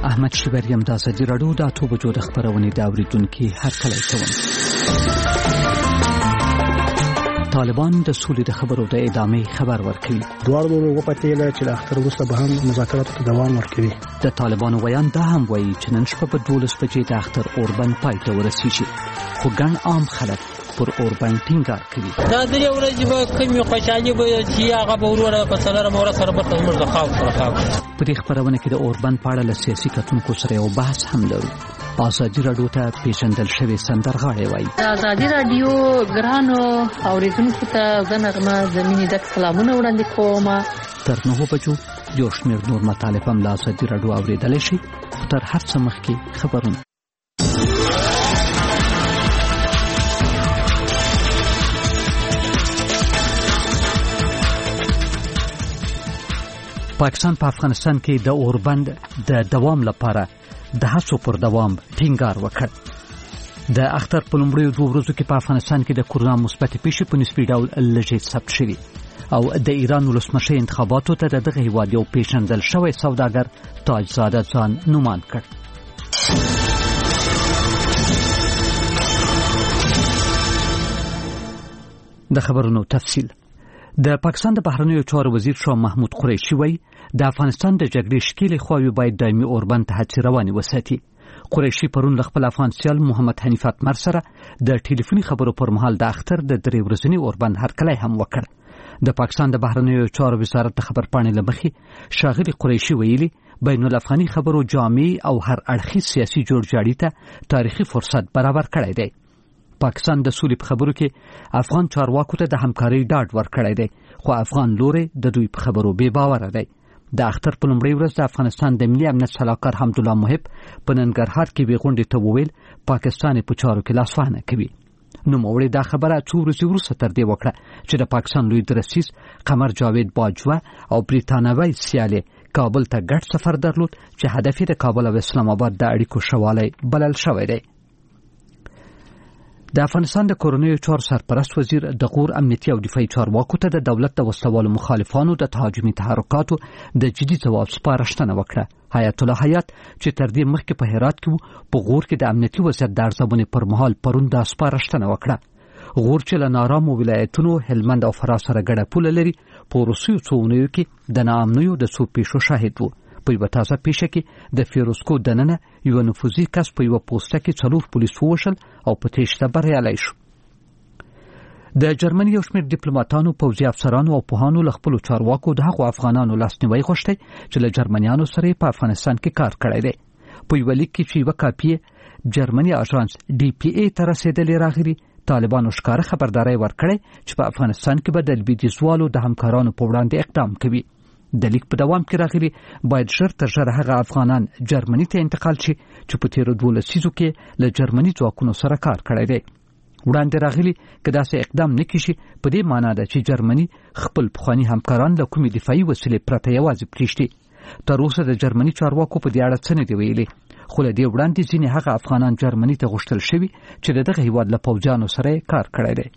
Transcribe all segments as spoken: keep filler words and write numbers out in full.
احمد شیبریم د ازادي راډیو د اته بجو د خبرونې د اوریدونکو هرکلی کوم. طالبان د سولې د خبرو د ادامې خبر ورکوي. دواړو وپتېله چې د اختر وروسته به هم مذاکراتو ته دوام ورکوي. د طالبانو ویان دا هم وایي چې نن شپه په دولس بجې د اختر اوربند پای ته ورسیږي، خو ګڼ عام خلک پر اوربند ټینګار کوي. دا درې ورځې به کومې خوشحالي به چې هغه به وروره په څلورمه ورځ سره به زموږ د خاو سره خاو. په دې خبرونه کې د اوربند په اړه له سیاسي کتونکو سره یو بحث هم لرو. ازادي راډیو ته پیژندل شوی سندرغاړی وایي. ازادي راډیو ګرانو اوریدونکو ته زه نغمه زمینی ډک سلامونه وړاندې کوم. تر نهو بجو یو شمېر نور مطالب هم له ازادي راډیو اورېدلی شي، خو تر هر څه مخکې خبرونه. پاکستان په افغانستان کې د اوربند د دوام لپاره د هڅو پر دوام ټینګار وکړ. د اختر په لومړیو دوه ورځو کې په افغانستان کې د کورونا مثبتې پیښې په نسبي ډول لږې ثبت شوي او د ایران ولسمشر انتخاباتو ته د دغه هیواد یو پیژندل شوی سوداګر تاجزاده ځان نومان کړ. د خبرونو تفصیل. د پاکستان د بهرنیو چارو وزیر شاه محمود قریشي وایي د افغانستان د جګړې شکیلې خواوې باید دایمي اوربند ته هڅې روانې وساتي. قریشي پرون له خپل افغان سیال محمد حنیف اتمر سره د ټلیفوني خبرو پر مهال د اختر د درې ورځني اوربند هرکلی هم وکړ. د پاکستان د بهرنیو چارو وزارت د خبرپاڼې له مخې ښاغلي قریشي ویلي بین الافغاني خبرو جامع او هر اړخیز سیاسي جوړجاړي ته تاریخي فرصت برابر کړی دی. پاکستان د سولې په خبرو کې افغان چارواکو ته د همکارۍ ډاډ ورکړی دی، خو افغان لوري د دوی په خبرو بې باوره دی. د اختر په لومړۍ ورځ د افغانستان د ملي امنیت سلاکار حمدالله محب په ننګرهار کې به غونډې ته وویل پاکستان په چارو کې لاسوهنه کوي. نوموړي دا خبره څو ورځې وروسته تر دې وکړه چې د پاکستان لوی درسیز قمر جاوید باجوه او بریتانوي سیالي کابل ته ګډ سفر درلود چې هدف یې د کابل او اسلام آباد د اړیکو شوالی بلل شوی دی. د افغانستان د کورنیو چارو سرپرست وزیر د غور امنیتي او دفاعي چارواکو ته د دولت د وسلوالو مخالفانو د تهاجمي تحرکاتو د جدي ځواب سپارښتنه وکړه. حیات الله حیات چې تر دې مخکې په هرات کې په غور کې د امنیتي وضعیت د ارزونې پر مهال پرون دا سپارښتنه وکړه. غور چې له نارامو ولایتونو هلمند او فراه سره ګډه پوله لري په وروستیو څو اونیو کې د ناامنیو د څو پیښو شاهد و. په یوه تازه پیښه کې د فیروزکو دننه یو نفوذي کس په یوه پوسټه کې څلور پولیس ووژل او په تیښته بریالی شو. د جرمني یو شمېر ډیپلوماتانو، پوځي افسرانو او پوهانو له خپلو چارواکو د هغو افغانانو لاسنیوی غوښتی چې له جرمنیانو سره په افغانستان کې کار کړی دی. په یوه لیک کې چې یوه کاپي جرمني اژانس ډي پی ای ته رسېدلې راغلي، طالبانو ښکاره خبرداری ورکړی چې په افغانستان کې به د لویدیځوالو د همکارانو په وړاندې اقدام کوي. د لیک په دوام کې راغلي باید ژر تر ژره هغه افغانان جرمني ته انتقال شي چې په تیرو دوه لسیزو کې له جرمني ځواکونو سره کار کړی دی. وړاندې راغلي که داسې اقدام نه کیږي په دې معنا ده چې جرمني خپل پخواني همکاران له کومې دفاعي وسیلې پرته یوازې پرېږدي. تر اوسه د جرمني چارواکو په دې اړه څه نه دي ویلي، خو له دې وړاندې ځینې هغه افغانان جرمني ته غوښتل شوي چې د دغه هیواد له پوځیانو سره کار کړی دی.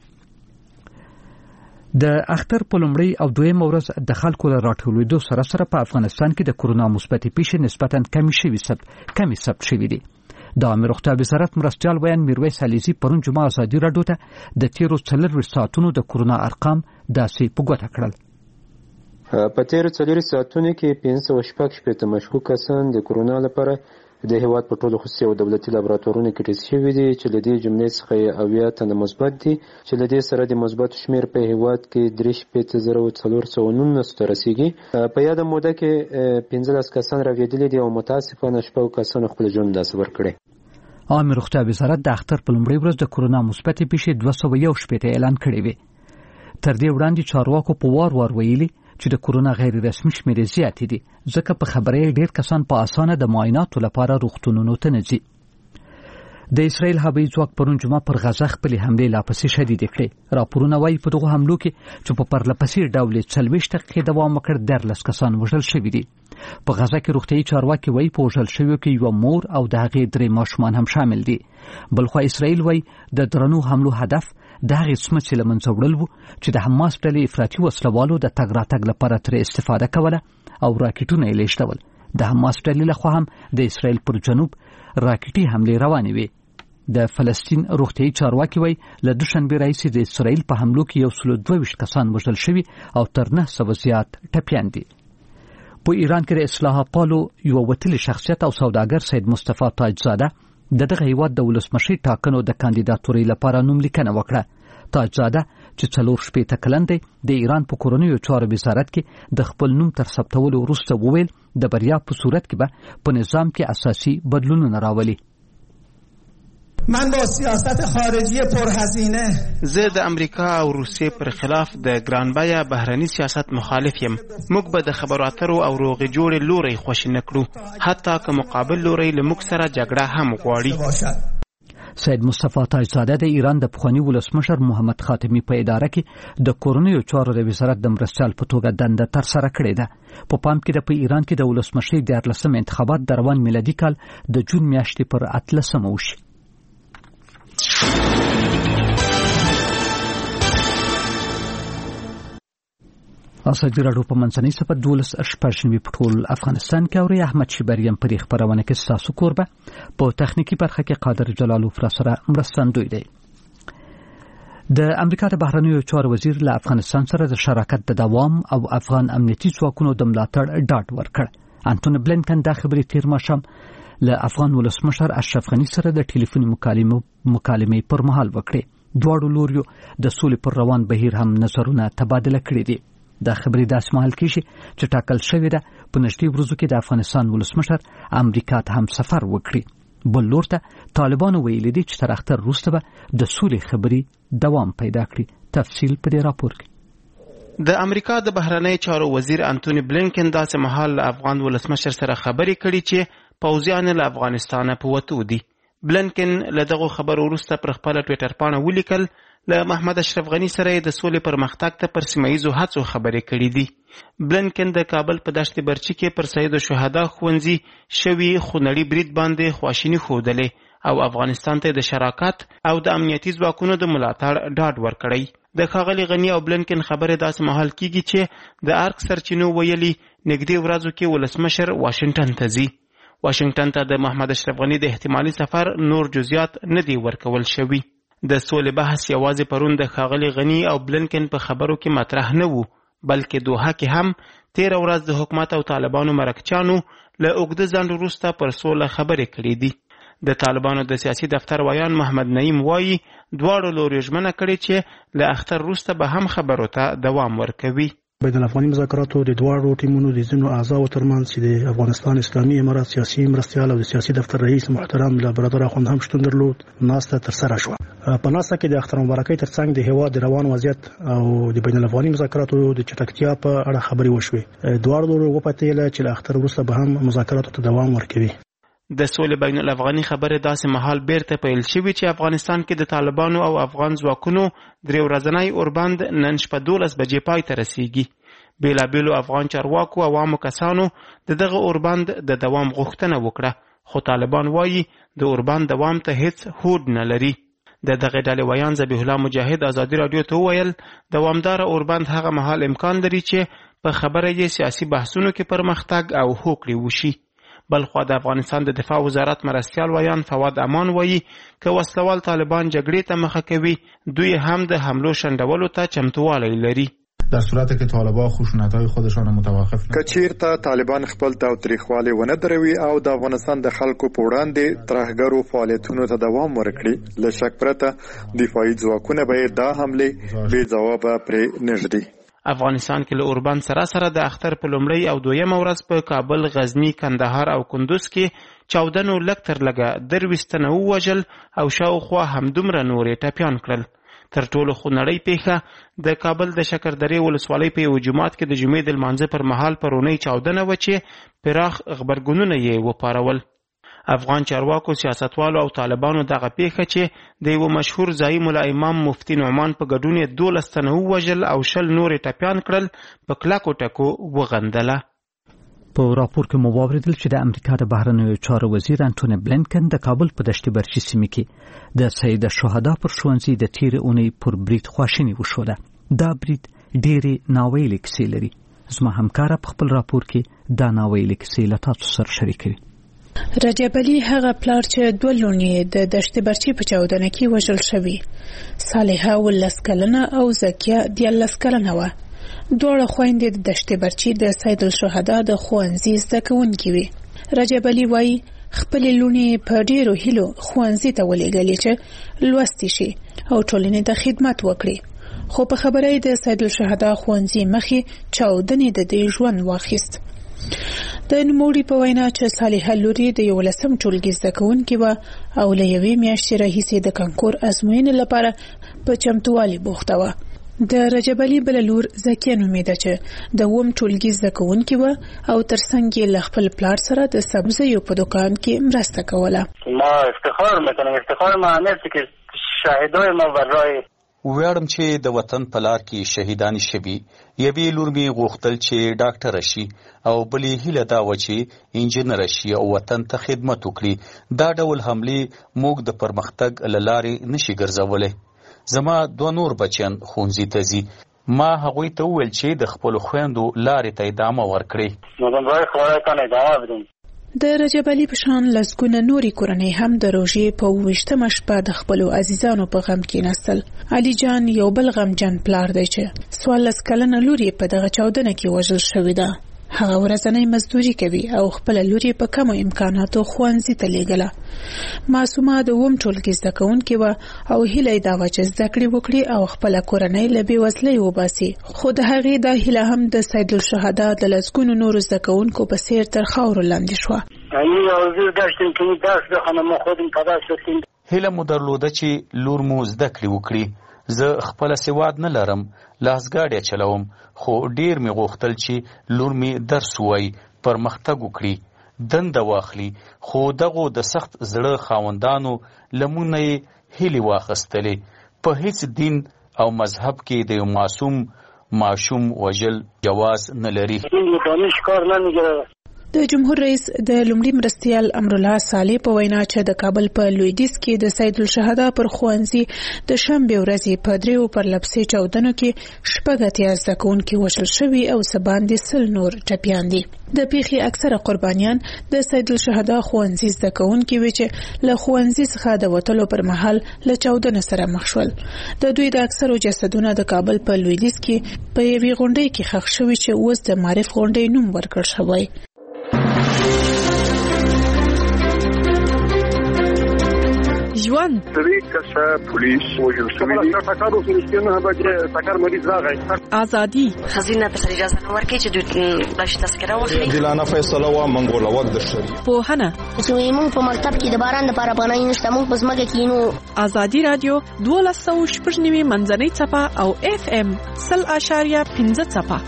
د اختر په لومړۍ او دویم ورځ د خلکو له راټولېدو سره سره په افغانستان کې د کورونا مثبتې پیښې نسبتاً کمې شوي سب کمې ثبت شوي دي. د عامه روغتیا وزارت مرستیال ویان میرویس علیزي پرون جمعه ازادي راډیو ته د تیرو څلورویشت ساعتونو د کورونا ارقام داسې په ګوته کړل. په تیرو څلورویشت ساعتونو کې پنځه سوه شپږ شپېته مشکوک کسان د کورونا لپاره د هیواد په ټولو خصوصي او دولتي لابراتوارونو کې ټیسټ شوي دي چې له دې جملې څخه اویا تنه مثبت دي چې له دې سره د مثبتو شمېر په هیواد کې درې شپېته زره څلور سوه نولس ته رسیږي. په یاده موده کې پنځلس کسان راویدلي دي او متاسفانه شپږ کسانو خپل ژوند له لاسه ورکړی. عامه روغتیا وزارت د اختر په لومړۍ ورځ د کورونا مثبتې پیښې دوه سوه یو شپېته اعلان کړې وې. تر دې وړاندې چارواکو په وار وار ویلي چې د کورونا غیر رسمي شمیرې زیاتې دي، ځکه په خبره ډېر کسان په اسانه د معایناتو لپاره روغتونونو ته نه ځي. د اسرائیل هوایي ځواک پرون جمعه پر غزه خپلې حملې لا پسې شدیدې کړې. راپورونه وایي په دغو حملو کې چې په پرله پسې ډول څلوېښت دقیقې دوام وکړ دیارلس کسان وژل شوي دي. په غزه کې روغتیایي چارواکي وایي په وژل شویو کې یوه مور او د هغې درې ماشومان هم شامل دي. بلخوا اسرائیل وایي د درنو حملو هدف د هغې سمڅې له منځه وړل و چې د حماس ډلې افراطي وسلوالو د تګ راتګ لپاره ترې استفاده کوله او راکټونه یې لیږدول. د حماس ډلې لخوا هم د اسرائیل پر جنوب راکټي حملې روانې وې. د فلسطین روغتیايي چارواکي وایي له دوشنبې راهیسې د اسرائیل په حملو کې یو سل دوه ویشت کسان وژل شوي او تر نه سوه زیات ټپیان دي. په ایران کې د اصلاح پالو یو وتلی شخصیت او سوداګر سید مصطفی تاجزاده د دغه هیواد د ولسمشرۍ ټاکنو د کاندیداتورۍ لپاره نوم لیکنه وکړه. تاجزاده چې څلور شپېته کلن دی د ایران په کورنیو چارو وزارت کې د خپل نوم تر ثبتولو وروسته وویل د بریا په صورت کې به په نظام کې اساسي بدلونونه راولي. من با سیاست خارجی پرهزینه زه د امریکا او روسیې پر خلاف د ګرانبیه بهرني سیاست مخالف یم. موږ به د خبرو اترو او روغې جوړې لوري خوښ نه کړو، حتی که مقابل لوري له موږ سره جګړه هم غواړي. سید مصطفی تاجزاده د ایران د پخواني ولسمشر محمد خاتمی په اداره کې د کورنیو چارو د وزارت د مرستیال په توګه دنده ترسره کړې ده. په پام کې د په ایران کې د ولسمشرۍ دیارلسم انتخابات د روان میلادي کال د جون میاشتې پر اتلسمه وشي. ازادي راډیو په منځنۍ صفحه دولس شپږ نوي په ټول افغانستان کې اوري. احمد شیبریم پر خبرونه کې ستاسو کوربه، په تخنیکی برخه کې قادر جلالو پر سره مرستندوی دی. د امریکا د بهرنیو چارو وزیر له افغانستان سره د شراکت د دوام او افغان امنیتي ځواکونو د ملاتړ ډاډ ورکړ. انټونی بلینکن دا خبرې تیر ماښام له افغان ولسمشر اشرف غنی سره د ټلیفوني مکالمې مکالمې پر مهال وکړې. دواړو لوریو د سولې پر روان بهیر هم نظرونه تبادله کړي دي. دا خبرې داسې مهال کېږي چې ټاکل شوې ده په نږدې ورځو کې د افغانستان ولسمشر امریکا ته هم سفر وکړي. بل لور ته طالبانو ویلي دي چې تر اختر وروسته به د سولې خبرې دوام پیدا کړي. تفصیل په دې راپور کې. د امریکا د بهرنی چارو وزیر انټونی بلینکن داسې مهال له افغان ولسمشر سره خبرې کړي چې پوځیان له افغانستانه په وتو دي. بلینکن له دغه خبرو وروسته پر خپل ټویټر پاڼه ولیکل له محمد اشرف غنی سره د سولې پر مختګ ته پر سیمایزو هڅو خبرې کړې دي. بلینکن د کابل په دشت برچی کې پر سید الشهدا ښوونځي شوي خونړي برید باندې خواشیني ښودلې او افغانستان ته د شراکت او د امنیتي ځواکونو د ملاتړ ډاډ ورکړی. د ښاغلي غنی او بلینکن خبرې داسې مهال کیږي چې د ارک سرچینو ویلي نږدې ورځو کې ولسمشر واشنگټن ته ځي. واشنگټن ته د محمد اشرف غنی د احتمالي سفر نور جزئیات نه دی ورکول شوي. د سولې بحث یوازې پرون د ښاغلي غنی او بلینکن په خبرو کې مطرح نه وو، بلکې دوحه کې هم تیره ورځ د حکومت او طالبانو مرکچیانو له اوږده ځنډ وروسته پر سوله خبرې کړې دي. د طالبانو د سیاسي دفتر ویان محمد نعیم وایي دواړو لوري ژمنه کړې چې له اختر وروسته به هم خبرو ته دوام ورکوي. بین الافغاني مذاکراتو د دواړو ټیمونو د ځینو اعضاو ترمنځ چې د افغانستان اسلامي امارات سیاسي مرستیال او د سیاسي دفتر رئیس محترم له برادر اخوند هم شتون درلود. ناسته ترسره شوه. په ناسته کې د اختر مبارکۍ ترڅنګ د هیواد د روان وضعیت او د بین الافغاني مذاکراتو د چټکتیا په اړه خبرې وشوې. دواړو لورو وپتېله چې له اختر وروسته به هم مذاکراتو ته دوام ورکوي. د سولې بین الافغاني خبرې داسې مهال بیرته پیل شوي چې افغانستان کې د طالبانو او افغان ځواکونو درې ورځنی اوربند نن شپه دولس بجې پای ته رسیږي. بیلابیلو افغان چارواکو او عامو کسانو د دغه اوربند د دوام غوښتنه وکړه، خو طالبان وایي د اوربند دوام ته هیڅ هوډ نه لري. د دغه ډلې ویان ذبیح الله مجاهد ازادي راډیو ته وویل دوامدار اوربند هغه مهال امکان لري چې په خبره یې سیاسي بحثونو کې پرمختګ او هوکړې وشي. بلخوا د افغانستان د دفاع وزارت مرستیال ویان فواد امان وایي که وسلوال طالبان جګړې ته مخه کوي دوی هم د حملو شنډولو ته چمتووالی لري. در صورتی که طالبان خشونت‌های خودشان متوقف نکنند. کچیرته طالبان خپل تاوتریخوالی ونه دروي او د افغانستان د خلکو په وړاندې ترهګرو فعالیتونو ته دوام ورکړي، له شک پرته دفاعي ځواکونه به دا حملې بې ځوابه پرې نږدي. افغانستان کې له اوربند سره سره د اختر په لومړۍ او دویمه ورځ په کابل، غزنی، کندهار او کندوز کې چاودنو لږ تر لږه درویشت تنه ووژل او شاوخوا همدومره نورې ټپیان کړل. تر ټولو خونړۍ پیښه د کابل د شکردرې ولسوالۍ په یو جومات کې د جمعې د لمانځه پر مهال پرونۍ چاودنه وه چې پراخ غبرګونونه یې وپارول. افغان چارواکو، سیاستوالو او طالبانو دغه پیښه چې د یو مشهور ځایي ملا امام مفتی نعمان په ګډون یې دولس تنه ووژل او شل نورې ټپیان کړل په کلکو ټکو وغندله. په راپور کې مو واوریدل چې د امریکا د بهرنیو چارو وزیر انټونی بلینکن د کابل په دشت برچی سیمه کې د سید الشهدا پر ښوونځي د تیرې اونۍ پر برید خواشیني وښوده. دا برید ډېرې ناویلې کیسې لري. زما همکاره په خپل راپور کې دا ناویلې کیسې له تاسو سره شریکوي. رجب علي هغه پلار چې دوه لوڼې د دشت برچي په چاودنه کې وژل شوي. صالحه ولس کلنه او زکیه دیارلس کلنه وه. دواړه خویندې د دشت برچي د سید الشهدا د ښوونځي زده کوونکې وې. رجب علي وایي خپلې لوڼې په ډېرو هیلو ښوونځي ته ولېږلې چې لوستې شي او ټولنې ته خدمت وکړي، خو په خبره یې د سید الشهدا ښوونځي مخې چاودنې د دې ژوند واخیست. د نوموړي په وینا چې صالحه لور یې د یولسم ټولګي زده کوونکې وه او له یوې میاشتې راهیسې د کانکور ازموینې لپاره په چمتووالي بوخته وه. د رجب علي بله لور زکیه نومېده چې د اووم ټولګي زده کوونکې وه او ترڅنګ یې له خپل پلار سره د سبزیو په دوکان کې مرسته کوله. ما افتخار میکنم افتخار معنیت که شاهدای ما برای ویاړم چې د وطن په لار کې شهیدان شوي. یوې لور مې غوښتل چې ډاکټره شي او بلې هیله دا وه چې انجینره شي او وطن ته خدمت وکړي. دا ډول حملې موږ د پرمختګ له لارې نشي ګرځولی. زما دوه نور بچیان ښوونځي ته ځي. ما هغوی ته وویل چې د خپلو خویندو لارې ته ادامه ورکړي. د رجب علي په شان لسګونه نورې کورنۍ هم د روژې په اوویشتمه شپه د خپلو عزیزانو په غم کېناستل. علي جان یو بل غمجن پلار دی چې څوارلس کلنه لور یې په دغه چاودنه کې وژل شوې ده. هغه ورځنی مزدوري کوي او خپله لور یې په کمو امکاناتو ښوونځي ته لیږله. معصومه د اووم ټولګي زده کوونکې وه او هیله یې دا وه چې زده کړې وکړي او خپله کورنۍ له بېوزلۍ وباسي، خو د هغې دا هیله هم د سید الشهدا د لسګونو نورو زده کوونکو په څېر تر خاورو لاندې شوه. هیله مو درلوده چې لور مو زده کړې وکړي. زه خپله سواد نه لرم، لاسګاډی چلوم، خو ډیر مې غوښتل چې لور مې درس ووایي، پرمختګ وکړي، دنده واخلي. خو دغو د سخت زړه خاوندانو له موږ نه یې هیلې واخیستلې. په هیڅ دین او مذهب کې د یو معصوم ماشوم وژل جواز نه لري. د جمهور رئیس د لومړي مرستیال امرالله صالح په وینا چې د کابل په لویدیځ کې د سید الشهدا پر ښوونځي د شنبې ورځې په دریو پرلپسې چاودنو کې شپږ اتیا زده کوونکي وژل شوي او څه باندې سل نور ټپیان دي. د پیښې اکثره قربانیان د سید الشهدا ښوونځي زده کوونکي وو چې له ښوونځي څخه د وتلو پر مهال له چاودنې سره مخ شول. د دوی د اکثرو جسدونه د کابل په لویدیځ کې په یوې غونډۍ کې ښخ شوي چې اوس د معرف غونډۍ نوم ورکړل شوی. ژوند درې کسه پولیس وژل شوي دي. ټکر وشو نه به ټکر مریض راغی. ازادي خزینه ته اجازه نه ورکړي چې دوی داسې تذکره واخلي. عادلانه فیصله وا منګوله وخت د شری پوهنه چې موږ په مکتب کې د باران لپاره پناه نشته، موږ په ځمکه کې نو. ازادي رادیو دولس سوه شپږ نوي منځنۍ څپه او اف ام سل اشاریه پنځه څپه.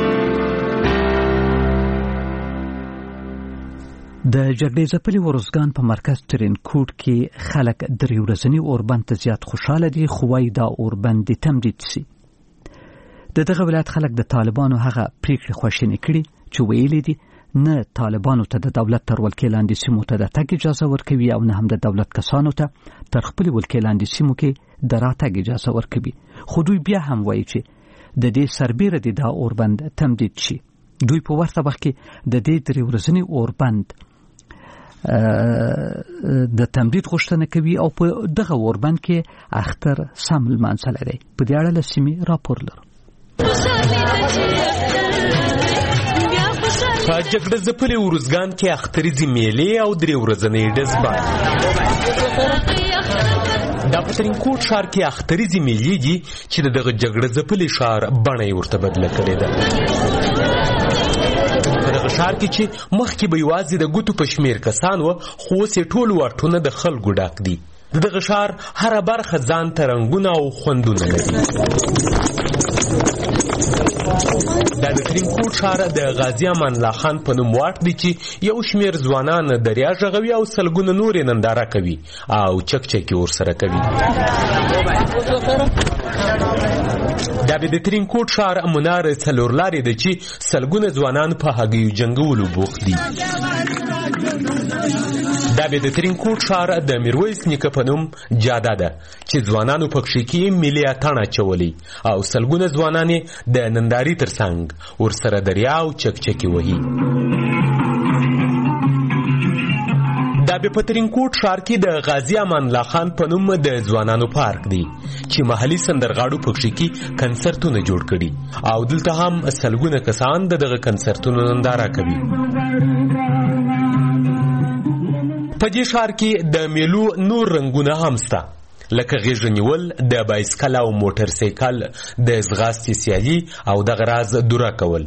د جګړې ځپلي ورزګان په مرکز ترینکوټ کې خلک درې ورځني اوربند ته زیات خوشاله دي، خو وايي دا اوربند د تمدید شي. د دغه ولایت خلک د طالبانو هغه پریکړې خواشینې کړي چې ویلي دي نه طالبانو ته د دولت تر ولکې لاندې سیمو ته د تګ اجازه ورکوي او نه هم د دولت کسانو ته تر خپلې ولکې لاندې سیمو کې د راتګ اجازه ورکوي. خو دوی بیا هم وایي چې د دې سربیره دي دا اوربند تمدید شي. دوی په ورته وخت کې د دې درې ورځني اوربند د تمدید غوښتنه کوي او په دغه اوربند کې اختر سم لمانځل دی. په دې اړه له سیمې راپور لرو. په جګړه ځپلي ورزګان کې اختریزي میلې او درې ورځنۍ ډزبار. دا په ترینکوټ ښار کې اختریزي میلې دي چې دغه جګړه ځپلي ښار بڼه یې ورته بدله کړې ده. دغه ښار کې چې مخکې به یوازې د ګوتو په شمېر کسان وو، خو اوس یې ټول واټونه د خلکو ډک دي. د دغه ښار هره برخه ځان ته رنګونه او خوندونه لري. دا د ترینکوټ ښار د غازي امان الله خان په نوم واټ دی چې یو شمېر ځوانان دریا غږوي او سلګونه نورې ننداره کوي او چک چکې ورسره کوي. دا به د ترینکوټ ښار منار څلور لارې ده چې سلګونه ځوانان په هګیو جنګولو بوخت دي. دا به د ترینکوټ ښار د میرویس نیکه په نوم جاده ده چې ځوانانو پکښې کې ملي اتڼ اچولی او سلګونه ځوانان یې د ننداري تر څنګ ورسره دریا او چکچکې وهي. دا به په ترینکوټ ښار کې د غازي امان الله خان په نوم د ځوانانو پارک دی چې محلي سندرغاړو پکښې کې کنسرتونه جوړ کړي او دلته هم سلګونه کسان د دغه کنسرتونو ننداره کوي. په دې ښار کې د میلو نور رنګونه هم شته لکه غیږ نیول، د بایسکل او موټر سایکل، د ځغاستې سیالي او دغه راز دوره کول.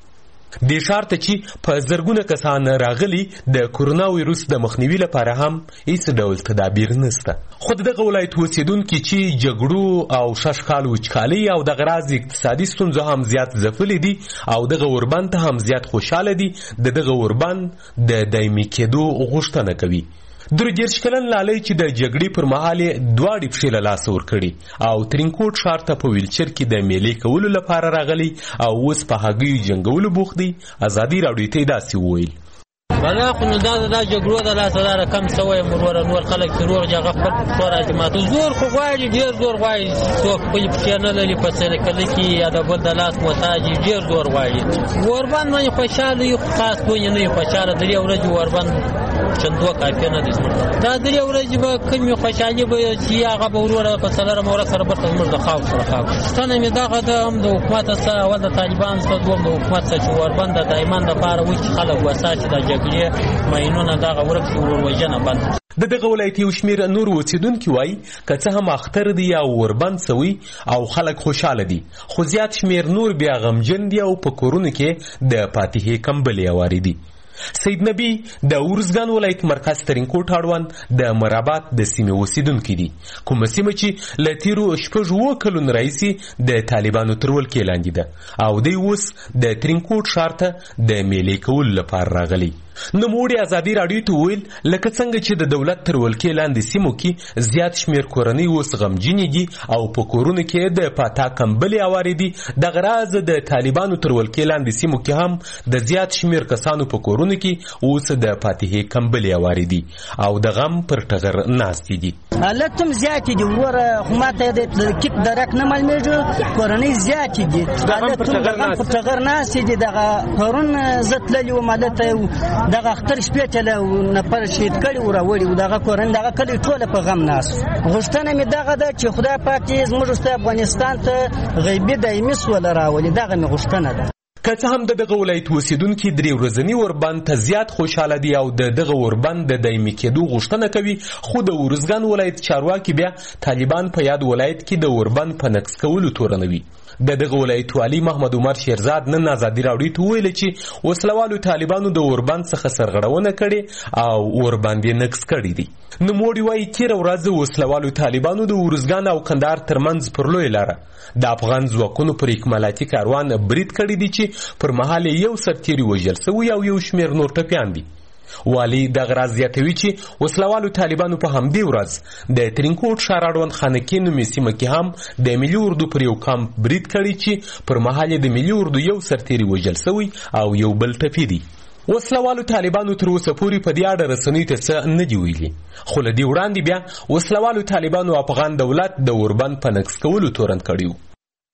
دې ښار ته چې په زرګونه کسان راغلي د کورونا ویروس د مخنیوي لپاره هم هیڅ ډول تدابیر نشته. خو دغه ولایت اوسیدونکي چې جګړو او شش کال وچکالۍ او دغه راز اقتصادي ستونزو هم زیات ځپلي دي او دغه اوربند ته هم زیات خوشحاله دي د دغه اوربند د دایمي کېدو غوښتنه کوي. درې دېرش کلن لالی چې د جګړې پر مهال یې دواړې پښې له لاسه ورکړي او ترینکوټ ښار ته په ویلچر کې د میلې کولو لپاره راغلی او اوس په هګیو جنګولو بوخت دی. ازادي راډیو ته یې داسې وویل: بلا خو نو دا دا جګړو د لاسه داره کم سوی مروره نور خلک چې روغ جغه خپل خور اعتماد زور خو غواړي ډېر زور غواړي څوک خپلې پښې نه لري په سایکل کې یا د بل د لاس محتاج ډېر زور غواړي. اوربند باندې خوشحاله یو خاص دونې نه یو خوشحاله درې ورځې اوربند چندو کافي نه دي. دا درې ورځې به کمې خوشحالي به چې هغه به وروره په څلورمه ورځ سره بېرته زموږ د خاورو سره خاورو ستنه مې دغه ده هم د حکومت سره اول د طالبان سره دوم د حکومت سره چې اوربند د دایمان دپاره وایي چې خلک وساتي د جګړې ماینونه دغه ورک شي وروژنه بند. د دغه ولایت یو شمېر نور اوسیدونکي وایي که څه هم اختر دی یا اوربند سوی او خلک خوشحاله دي خو زیات شمېر نور بیا غمجن دي او په کورونو کې د فاتحې کمبلې هوارې دي. سید نبی د ارزګان ولایت مرکز ترینکوټ اړوند د مرابات د سیمې اوسیدونکي دي، کومه سیمه چې له تیرو شپږ اووه کلونو راهیسې د طالبانو تر ولکې لاندې ده او دی اوس د ترینکوټ ښار ته د میلې کولو لپاره راغلی. نوموړي ازادي راډیو ته وویل لکه څنګه چې د دولت تر ولکې لاندې سیمو کې زیات شمېر کورنۍ اوس غمجنې دي او په کورونو کې د پاتا کمبلې هوارې دي، دغه راز د طالبانو تر ولکې لاندې سیمو کې هم د زیات شمېر کسانو په کورونو کې اوس د فاتحې کمبلې هوارې دي او د غم پر ټغر ناستې دي. حالت هم زیاتې دي وروره، خو ماته د کیک درک نه معلومېږي، کورنۍ زیاتې دي، حالت هم د غم پر ټغر ناستې دي. دغه پرون زه تللي وم هلته دغه اختر شپې ته له نفر شهید کړي و راوړي و دغه کورنۍ دغه کلي ټوله په غم ناست. غوښتنه مې دغه ده چې خدای پاک دې زموږ وروسته افغانستان ته غیبي دایمي سوله راولي، دغه مې غوښتنه ده. که څه هم د دغه ولایت اوسیدونکي درې ورځني اوربند ته زیات خوشحاله دي او د دغه اوربند د دایمي کېدو غوښتنه کوي، خو د ارزګان ولایت چارواکي بیا طالبان په یاد ولایت کې د اوربند په نقص کولو تورنوي. د دغه ولایت والي محمد عمر شیرزاد نن ازادي راډیو ته وویل چې وسلوالو طالبانو د اوربند څخه سرغړونه کړې او اوربند یې نقص کړی دی. نوموړي وایي تېره ورځ وسلوالو طالبانو د ارزګان او کندهار ترمنځ پر لویه لاره د افغان ځواکونو پر اکمالاتي کاروان برید کړی دی چې پر مهال یو سرتیری وژل سوی او یو شمېر نور ټپیان دي. والی دغه راز زیاتوي چې وسلوالو طالبانو په همدې ورځ د ترینکوټ ښار اړوند خانکې نومې سیمه کې هم د ملي اردو پر یو کمپ برید کړی چې پر مهال د ملي اردو یو سرتیری وژل سوی او یو بل ټپي دي. وسلوالو طالبانو تر اوسه پورې په دې اړه رسنیو ته څه نه دي ویلي، خو له دې وړاندې بیا وسلوالو طالبانو افغان دولت د اوربند په نقص کولو تورن کړی و.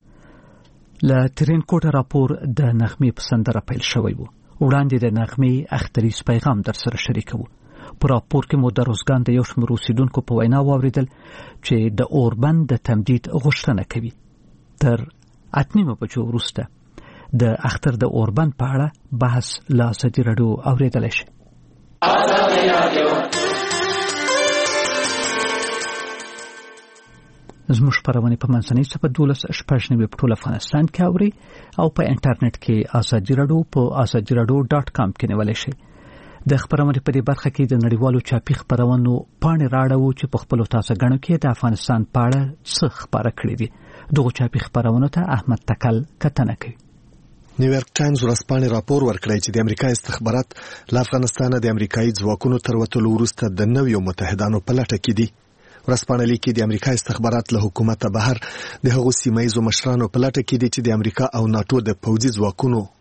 له ترینکوټ راپور د نغمې په سندره پیل شوی و. وړاندې د نغمې اختریز پیغام در سره شریکو. په راپور کې مو د روزګان د یو شمېر اوسیدونکو په وینا واورېدل چې د اوربند د تمدید غوښتنه کوي. تر اته نیمو بجو وروسته د اختر د اوربند په اړه بحث له ازادي راډیو اورېدلی شي. زموږ خپرونې په منځنۍ څپه دولس شپږ نوي په ټول افغانستان کې اوري او په انټرنیټ کې ازادي راډیو په ازادي راډیو ډاټ کام کې نیولی شي. د خپرونې په دې برخه کې د نړیوالو چاپي خپرونو پاڼې راړو چې په خپلو تازه ګڼو کې د افغانستان په اړه څه خپاره کړي دي. دغه چاپي خپرونو ته احمد تکل کتنه کوي. نیویارک ټایمز ورځپاڼې راپور ورکړی چې د امریکا استخبارات له افغانستان د امریکایي ځواکونو تر وتلو وروسته د نویو متحدانو په لټه کې دي. ورځپاڼه لیکي د امریکا استخبارات له حکومت بهر د هغو سیمه ییزو مشرانو په لټه کې دي چې د امریکا او ناتو د پوځي ځواکونو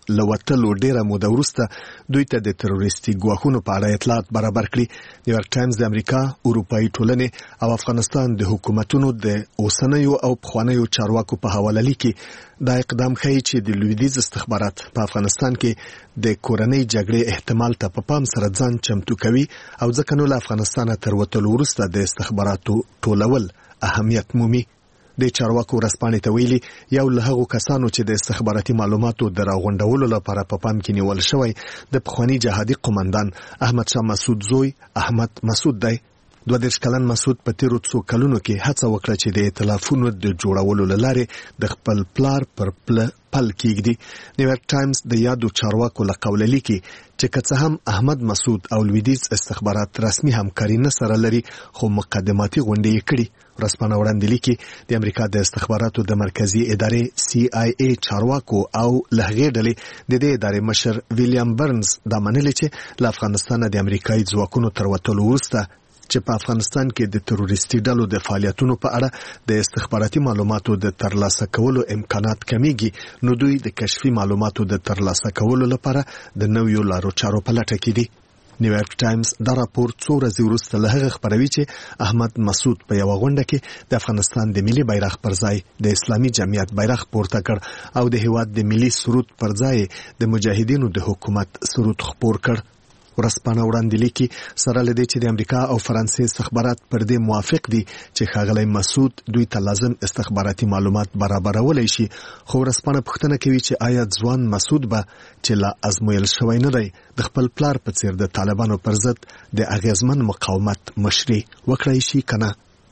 له وتلو ډیره موده وروسته دوی ته د تروریستي ګواښونو په اړه اطلاعات برابر کړي. نیویارک ټایمز د امریکا، اروپایي ټولنې او افغانستان د حکومتونو د اوسنیو او پخوانیو چارواکو په حواله لیکي دا اقدام ښیي چې د لویدیځ استخبارات په افغانستان کې د کورنۍ جګړې احتمال ته په پام سره ځان چمتو کوي او ځکه نو له افغانستانه تر وتلو وروسته د استخباراتو ټولول اهمیت مومي. د چارواکو ورځپاڼې ته ویلي یو له هغو کسانو چې د استخباراتي معلوماتو د راغونډولو لپاره په پام کې نیول شوی د پخواني جهادي قومندان احمد شاه مسعود زوی احمد مسعود دی. دوه دېرش کلن مسعود په تیرو څو کلونو کې هڅه وکړه چې د ائتلافونو د جوړولو له لارې د خپل پلار پر پله پل کېږدي. نیویارک ټایمز د یادو چارواکو له قوله لیکي چې که څه هم احمد مسعود او لویدیځ استخبارات رسمي همکاري نه سره لري خو مقدماتي غونډې یې کړي. ورځپاڼه وړاندې لیکي د امریکا د استخباراتو د مرکزي ادارې سی آی ای چارواکو او له هغې ډلې د دې ادارې مشر ویلیام برنز دا منلي چې له افغانستانه د امریکایي ځواکونو تر وتلو وروسته چې په افغانستان کې د تروریستي ډلو د فعالیتونو په اړه د استخباراتي معلوماتو د ترلاسه کولو امکانات کمیږي نو دوی د کشفي معلوماتو د ترلاسه کولو لپاره د نویو لارو چارو په لټه کې دي. نیویارک ټایمز دا راپور څو ورځې وروسته له هغه خپروي چې احمد مسعود په یوه غونډه کې د افغانستان د ملي بیرغ پر ځای د اسلامي جمعیت بیرغ پورته کړ او د هیواد د ملي سرود پر ځای د مجاهدینو د حکومت سرود خپور کړ. ورځپاڼه وړاندې لیکي سره له دې چې د امریکا او فرانسې استخبارات پر دې موافق دي چې ښاغلی مسعود دوی ته لازم استخباراتي معلومات برابرولی شي خو ورځپاڼه پوښتنه کوي چې آیا ځوان مسعود به چې لا ازمویل شوی نه دی د خپل پلار په څیر د طالبانو پر ضد د اغیزمن مقاومت مشري وکړای شي که نه.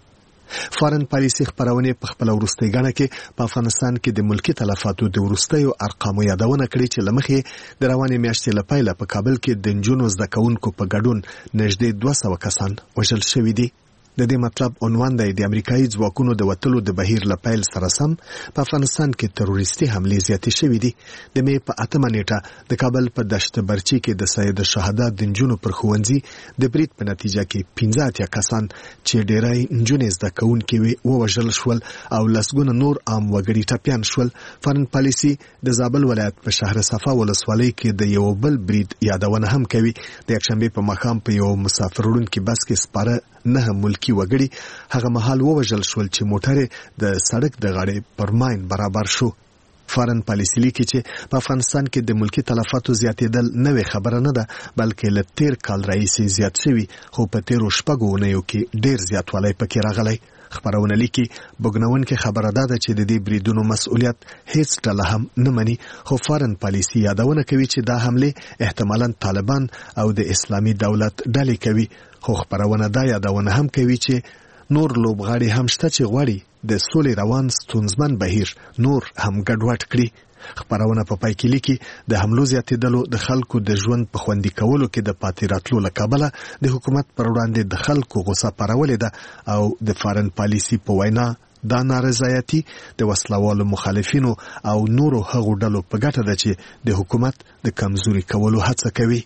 فارن پالیسي خپرونې په خپل وروستۍ غاڼه کې په افغانستان کې د ملکی تلفاتو د وروستیو ارقامو یادونه کړې چې لمخې د روانې میاشتې لپاره په کابل کې د نجونو زده کوونکو په ګډون نږدې دوه سوه کسان وژل شوي دي. د دې مطلب عنوان دی د امریکایي ځواکونو د وتلو د بهیر له پیل سره سم په افغانستان کې تروریستي حملې زیاتې شوي دي. د مې په اتمه نیټه د کابل په دشت برچي کې د سید شهدا د نجونو پر ښوونځي د برید په نتیجه کې پنځه اتیا کسان چې ډیری نجونې زده کوونکې وې ووژل شول او لسګونه نور عام وګړي ټپیان شول. فارن پالیسي د زابل ولایت په شهر صفا ولسوالۍ کې د یو بل برید یادونه هم کوي. د یکشنبې په ماښام په یو مسافر وړونکي بس کې سپاره نه ملکی وګړي هغه مهال ووژل شول چې موټر د سړک د غاړې پر ماین برابر شو. فارن پالیسي لیکي چې په افغانستان کې د ملکی تلفاتو زیاتېدل نوې خبره نه ده بلکې له تیر کال راهیسې زیات شوي خو په تیرو شپږو اونیو کې ډیر زیاتوالی پکې راغلی. خبرونه لیکي بوږنونکې خبره دا ده چې د دې بریدونو مسؤلیت هیڅ ډله هم نه مني خو فارن پالیسي یادونه کوي چې دا حملې احتمالاً طالبان او د اسلامي دولت ډلې کوي خو خبرونه دا یادونه هم کوي چې نور لوبغاړي هم شته چې غواړي د سولې روان ستونزمن بهیر نور هم ګډوډ کړي. خبرونه په پای کې لیکي د حملو زیاتېدلو د خلکو د ژوند په خوندي کولو کې د پاتې راتلو له کبله د حکومت پر وړاندې د خلکو غوسه پارولې ده او د فارن پالیسي په وینا دا نارضایتي د وسلوالو مخالفینو او نورو هغو ډلو په ګټه ده چې د حکومت د کمزوري کولو هڅه کوي.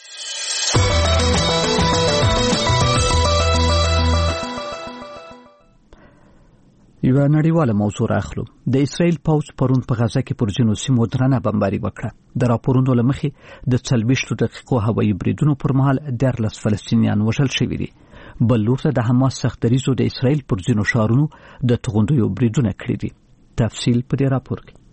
یوه نړیواله موضوع راخلو. د اسرائیل پوځ پرون په غزه کې پر ځینو سیمو درنه بمباري وکړه. د راپورونو له مخې د څلوېښتو دقیقو هوایي بریدونو پر مهال دیارلس فلسطینیان وژل شوي دي. بل لور ته د حماس سخت دریځو د اسرائیل پر ځینو ښارونو د توغندیو بریدونه کړي دي. تفصیل په دې راپور کې.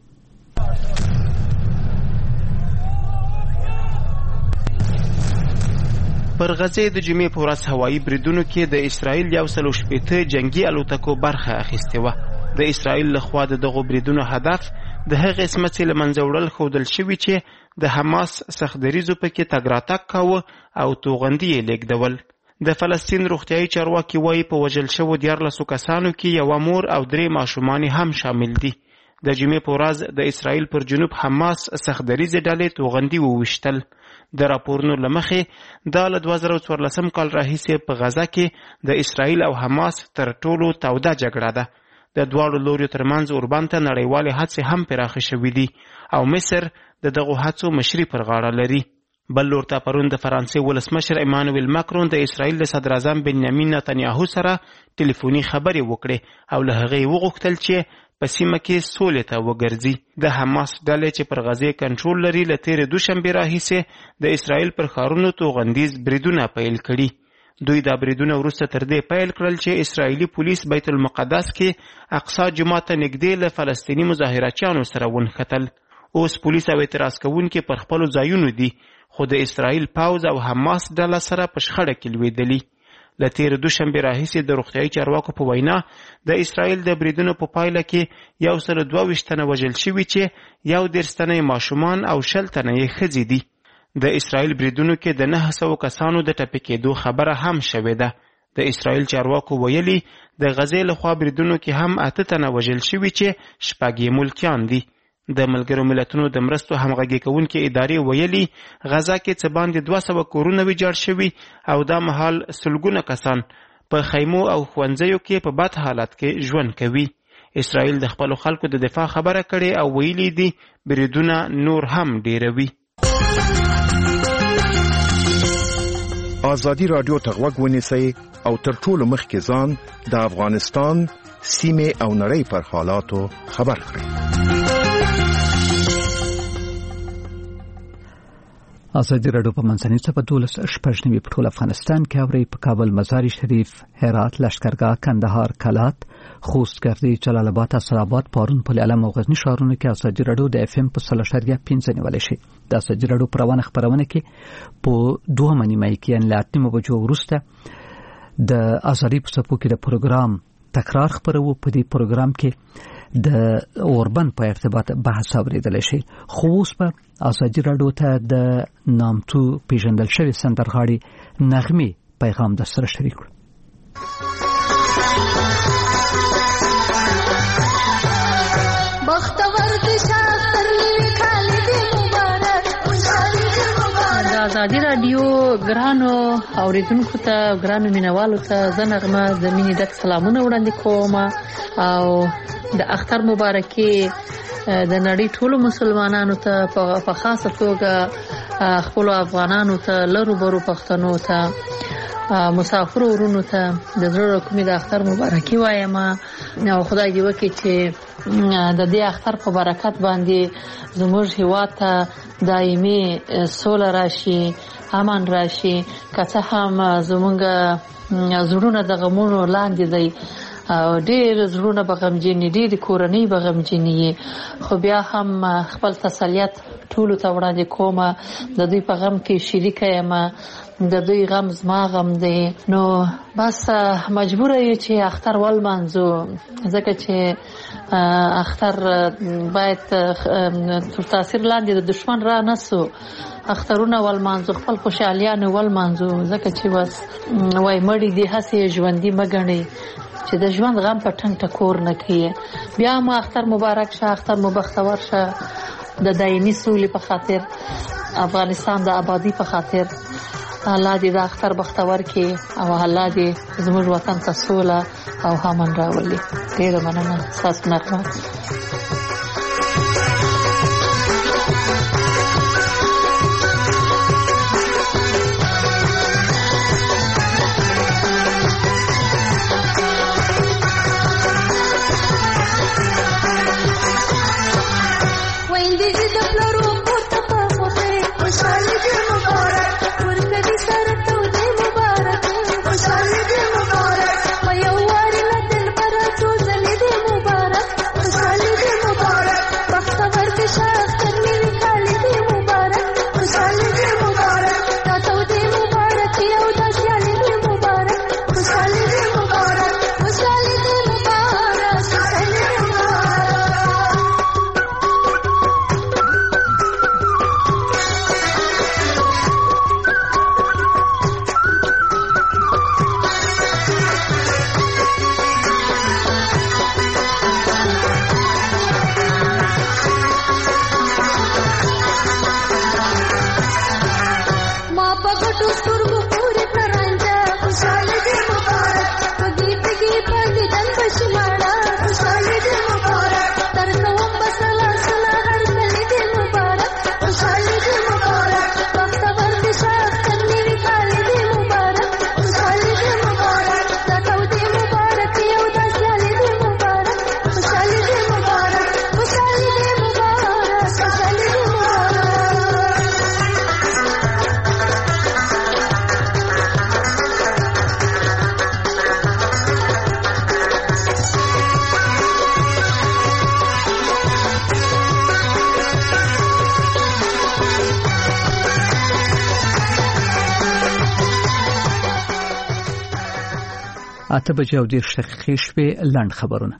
پر غزه د جمعې په ورځ هوایي بریدونو کې د اسرائیل یو سل او شپېته جنگي الوتکو برخه اخیستې وه. د اسرائیل لخوا د دغو بریدونو هدف د هغې سمڅې له منځه وړل ښودل شوي چې د حماس سخت دریځو پکې تګ راتګ کاوه او توغندي یې لیږدول. د فلسطین روغتیایي چارواکي وایي په وژل شوو دیارلسو کسانو کې یوه مور او درې ماشومان هم شامل دي. د جمعې په ورځ د اسرائیل پر جنوب حماس سخت دریځې ډلې توغندي وویشتل. د راپورونو له مخې دا له دوه زره څوارلسم کال راهیسې په غزه کې د اسرائیل او حماس تر ټولو توده جګړه ده. د دواړو لوریو ترمنځ اوربند ته نړیوالې هڅې هم پراخې شوې دي او مصر د دغو هڅو مشري پر غاړه لري. بل لور ته پرون د فرانسې ولسمشر ایمانویل ماکرون د اسرائیل د صدر اعظم بنیامین نتنیاهو سره ټلیفوني خبرې وکړې او له هغې وغوښتل چې په سیمه کې سولې ته وګرځي. د حماس ډلې چې پر غزې کنټرول لري له تېرې دوشنبې راهیسې د اسرائیل پر ښارونو توغندیز بریدونه پیل کړي. دوی دا بریدونه وروسته تر دې پیل کړل چې اسرائیلي پولیس بیت المقدس کې اقصی جومات ته نږدې له فلسطیني مظاهرچیانو سره ونښتل. اوس پولیس او اعتراض کوونکي پر خپلو ځایونو دي، خو د اسرائیل پوځ او حماس ډله سره په شخړه کې لوېدلي. له تېرې دوشنبې راهیسې د روغتیایي چارواکو په وینا د اسرائیل د بریدونو په پایله کې یو سل دوه ویشت تنه وژل شوي چې یو دېرش تنه یې ماشومان او شل تنه یې ښځې دي. د اسرائیل بریدونو کې د نهه سوو کسانو د ټپي کېدو خبره هم شوې ده. د اسرائیل چارواکو ویلي د غزې لخوا بریدونو کې هم اته تنه وژل شوي چې شپږ یې ملکیان دي. د ملګرو ملتونو د مرستو همغږي کوونکې ادارې ویلي غزا کې څه باندې دوه سوه کورونه ویجاړ شوي او دا مهال سلګونه کسان په خیمو او ښوونځیو کې په بد حالت کې ژوند کوي. اسرائیل د خپلو خلکو د دفاع خبره کړې او ویلي دي بریدونه نور هم ډیروي. ازادي راډیو ته غوږ ونیسئ او تر ټولو مخکې ځان د افغانستان سیمې او نړۍ پر حالاتو خبر کړئ. ازادي راډیو په منځنۍ څپه دولس شپږ نوي په ټول افغانستان کې اوري. په کابل، مزار شریف، هرات، لشکرګاه، کندهار، کلات، خوست، ګردې، جلال آباد، اسداباد، پارون، پل علم او غزنی ښارونو کې ازادي راډیو د اف ام په سل اشاریه پنځه نیولای شي. د ازادي راډیو په روانه خبرونه کې په دوه نیمه کې یعنې له اته نیمو بجو وروسته د ازادي په څپو کې د پروګرام تکرار خبرو. په دې پروګرام کې د اوربند په ارتباط بحث اوریدل شي. خو اوس په ازادي راډیو ته د نامتو پیژندل شوی سندرغاړي نغمه پیغام در سره شریک کړ. ازادي راډیو ګرانو اوریدونکو ته، ګرانو مینوالو ته زه نغمه د مینې ډک سلامونه وړاندې کوم او د اختر مبارکي د نړۍ ټولو مسلمانانو ته په خاصه توګه خپل افغانانو ته، لرو برو پښتنو ته، مسافر ورونو ته د زړه کومې د اختر مبارکي وایم او خدای دې وکړي چې د دې اختر په برکت باندې زموږ هیواد ته دایمي سوله راشي، امن راشي. که څه هم زموږ زړونه د غمونو لاندې دی او ډېر زړونه به غمجنې، ډېرې کورنۍ به غمجنې، خو بیا هم خپل تسلیت ټولو ته وړاندې کوم. د دوی په غم کې شریکه یم، د دوی غم زما غم دی. نو بس مجبوره یو چې اختر ولمانځو، ځکه چې اختر باید تر تاثیر لاندې د دشمن را نسو. اخترونه ولمانځو، خپل خوشحالیانې ولمانځو، ځکه چې بس وای مړي دي هسې ژوندي مه ګڼئ چې د ژوند غم په ټنګ ټکور نه کړي. بیا مو اختر مبارک شه، اختر مو بختور شه د دایمي سولې په خاطر، افغانستان د آبادی په خاطر. الله دې د اختر بختور کړي او الله دې زموږ وطن ته سوله او امن راولي. ډېره مننه ستاسو نغمه. Mubarak, اته بجې او دېرش دقیقې شوې. لنډ خبرونه.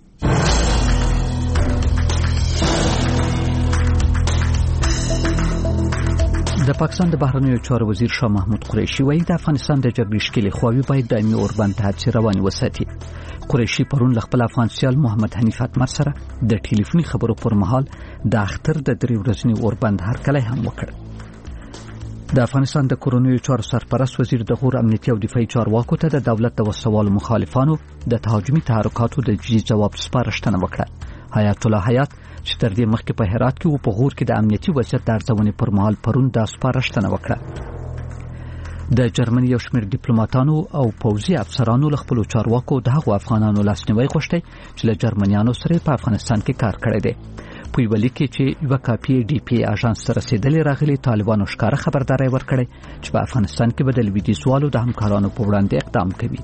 د پاکستان د بهرنیو چارو وزیر شاه محمود قریشي وایي د افغانستان د جګړې ښکېلې خواوې باید دایمي اوربند ته هڅې روانې وساتي. قریشي پرون له خپل افغان سیال محمد حنیف اتمر سره د ټلیفوني خبرو پر مهال د اختر د درې ورځني اوربند هرکلی هم وکړ. د افغانستان د کورونیو چارو سرپرست وزیر د غور امنیتي او دفاعي چارواکو ته د دولت د وسوالو مخالفانو د تهاجمي تحرکاتو د جدي ځواب سپارښتنه وکړه. حیات الله حیات چې تر دې مخکې په هرات کې او په غور کې د امنیتي وضعیت د ارزونې پر مهال پرون د سپارښتنه وکړه. د جرمني یو شمېر ډیپلوماټانو او پوځي افسرانو له خپلو چارواکو د هغو افغانانو لاسنیوی غوښتی چې له جرمنیانو سره په افغانستان کې کار کړی دی. په یوه لیک کې چې یوه کاپي ډي پي اژانس ته رسېدلې راغلي، طالبانو ښکاره خبرداری ورکړی چې په افغانستان کې به د لویدیځوالو د همکارانو په وړاندې اقدام کوي.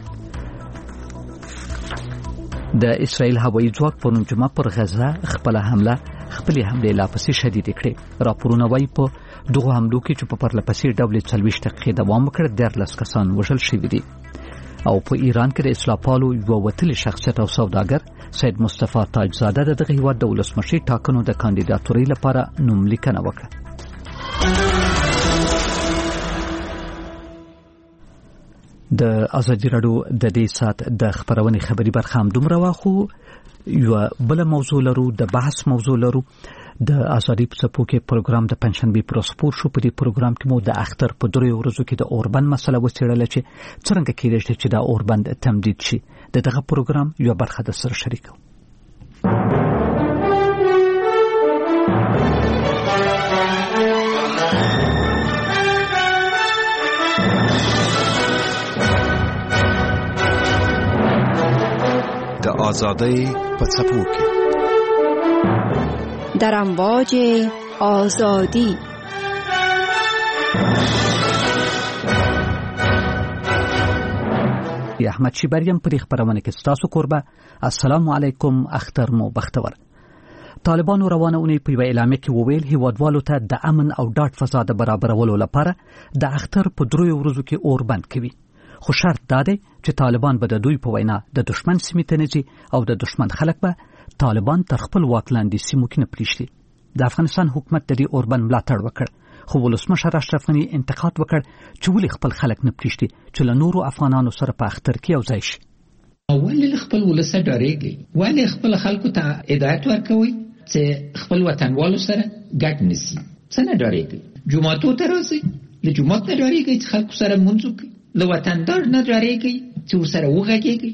د اسرائیل هوایي ځواک پرون جمعه پر غزه خپله حمله خپلې حملې لا پسې شدیدې کړې. راپورونه وایي په دغو حملو کې چې په پرله پسې ډول څلوېښت دقیقې دوام وکړ، دیارلس کسان وژل شوي دي. او په ایران کې د اصلاح پالو یوه وتلي شخصیت او سوداګر سید مصطفی تاجزاده د دغه هیواد د ولسمشرۍ ټاکنو د کاندیداتورۍ لپاره نوملیکنه وکړه. د ازادي راډیو د دې سات د خبرونې خبري برخه هم دومره وه، خو یوه بله موضوع لرو، د بحث موضوع لرو. د ازادي په څپو کې پروګرام د پنجشنبې پر سپور شو. په دې پروګرام کې مو د اختر په دریو ورځو کې د اوربند مسله وڅېړله چې څرنګه کېدای شي چې دا اوربند تمدید شي. د دغه پروګرام یوه برخه د سره شریکو. د آزادۍ په څپو کې در امواج آزادی. احمد شیبریم پر خبرونه کې ستاسو قربه. السلام علیکم، اختر مو بختور. طالبانو روانه اونۍ په یوه اعلامیه کې وویل هیوادوالو ته د امن او ډاډ فضا د برابرولو لپاره د اختر په دریو ورځو کې اوربند کوي. خو شرط دا دی چې طالبان به د دوی په وینا د دشمن سیمې ته نه ځي او د دشمن خلک به طالبان تر خپل واک لاندې سیمو کې نه پریږدي. د افغانستان حکومت د دې اوربند ملاتړ وکړ، خو ولسمشر اشرف غني انتقاد وکړ چې ولې خپل خلک نه پریږدي چې له نورو افغانانو سره په اختر کې یو ځای شي. ولې خپل ولس ډارېږي؟ ولې خپل خلکو ته هدایت ورکوي چې خپل وطنوالو سره ګډ نشي؟ څه نه ډارېږي؟ جوماتو ته راځي، له جومات نه ډارېږي چې خلکو سره مونځ وکړي، له وطندار نه ډارېږي چې ورسره وغږېږي.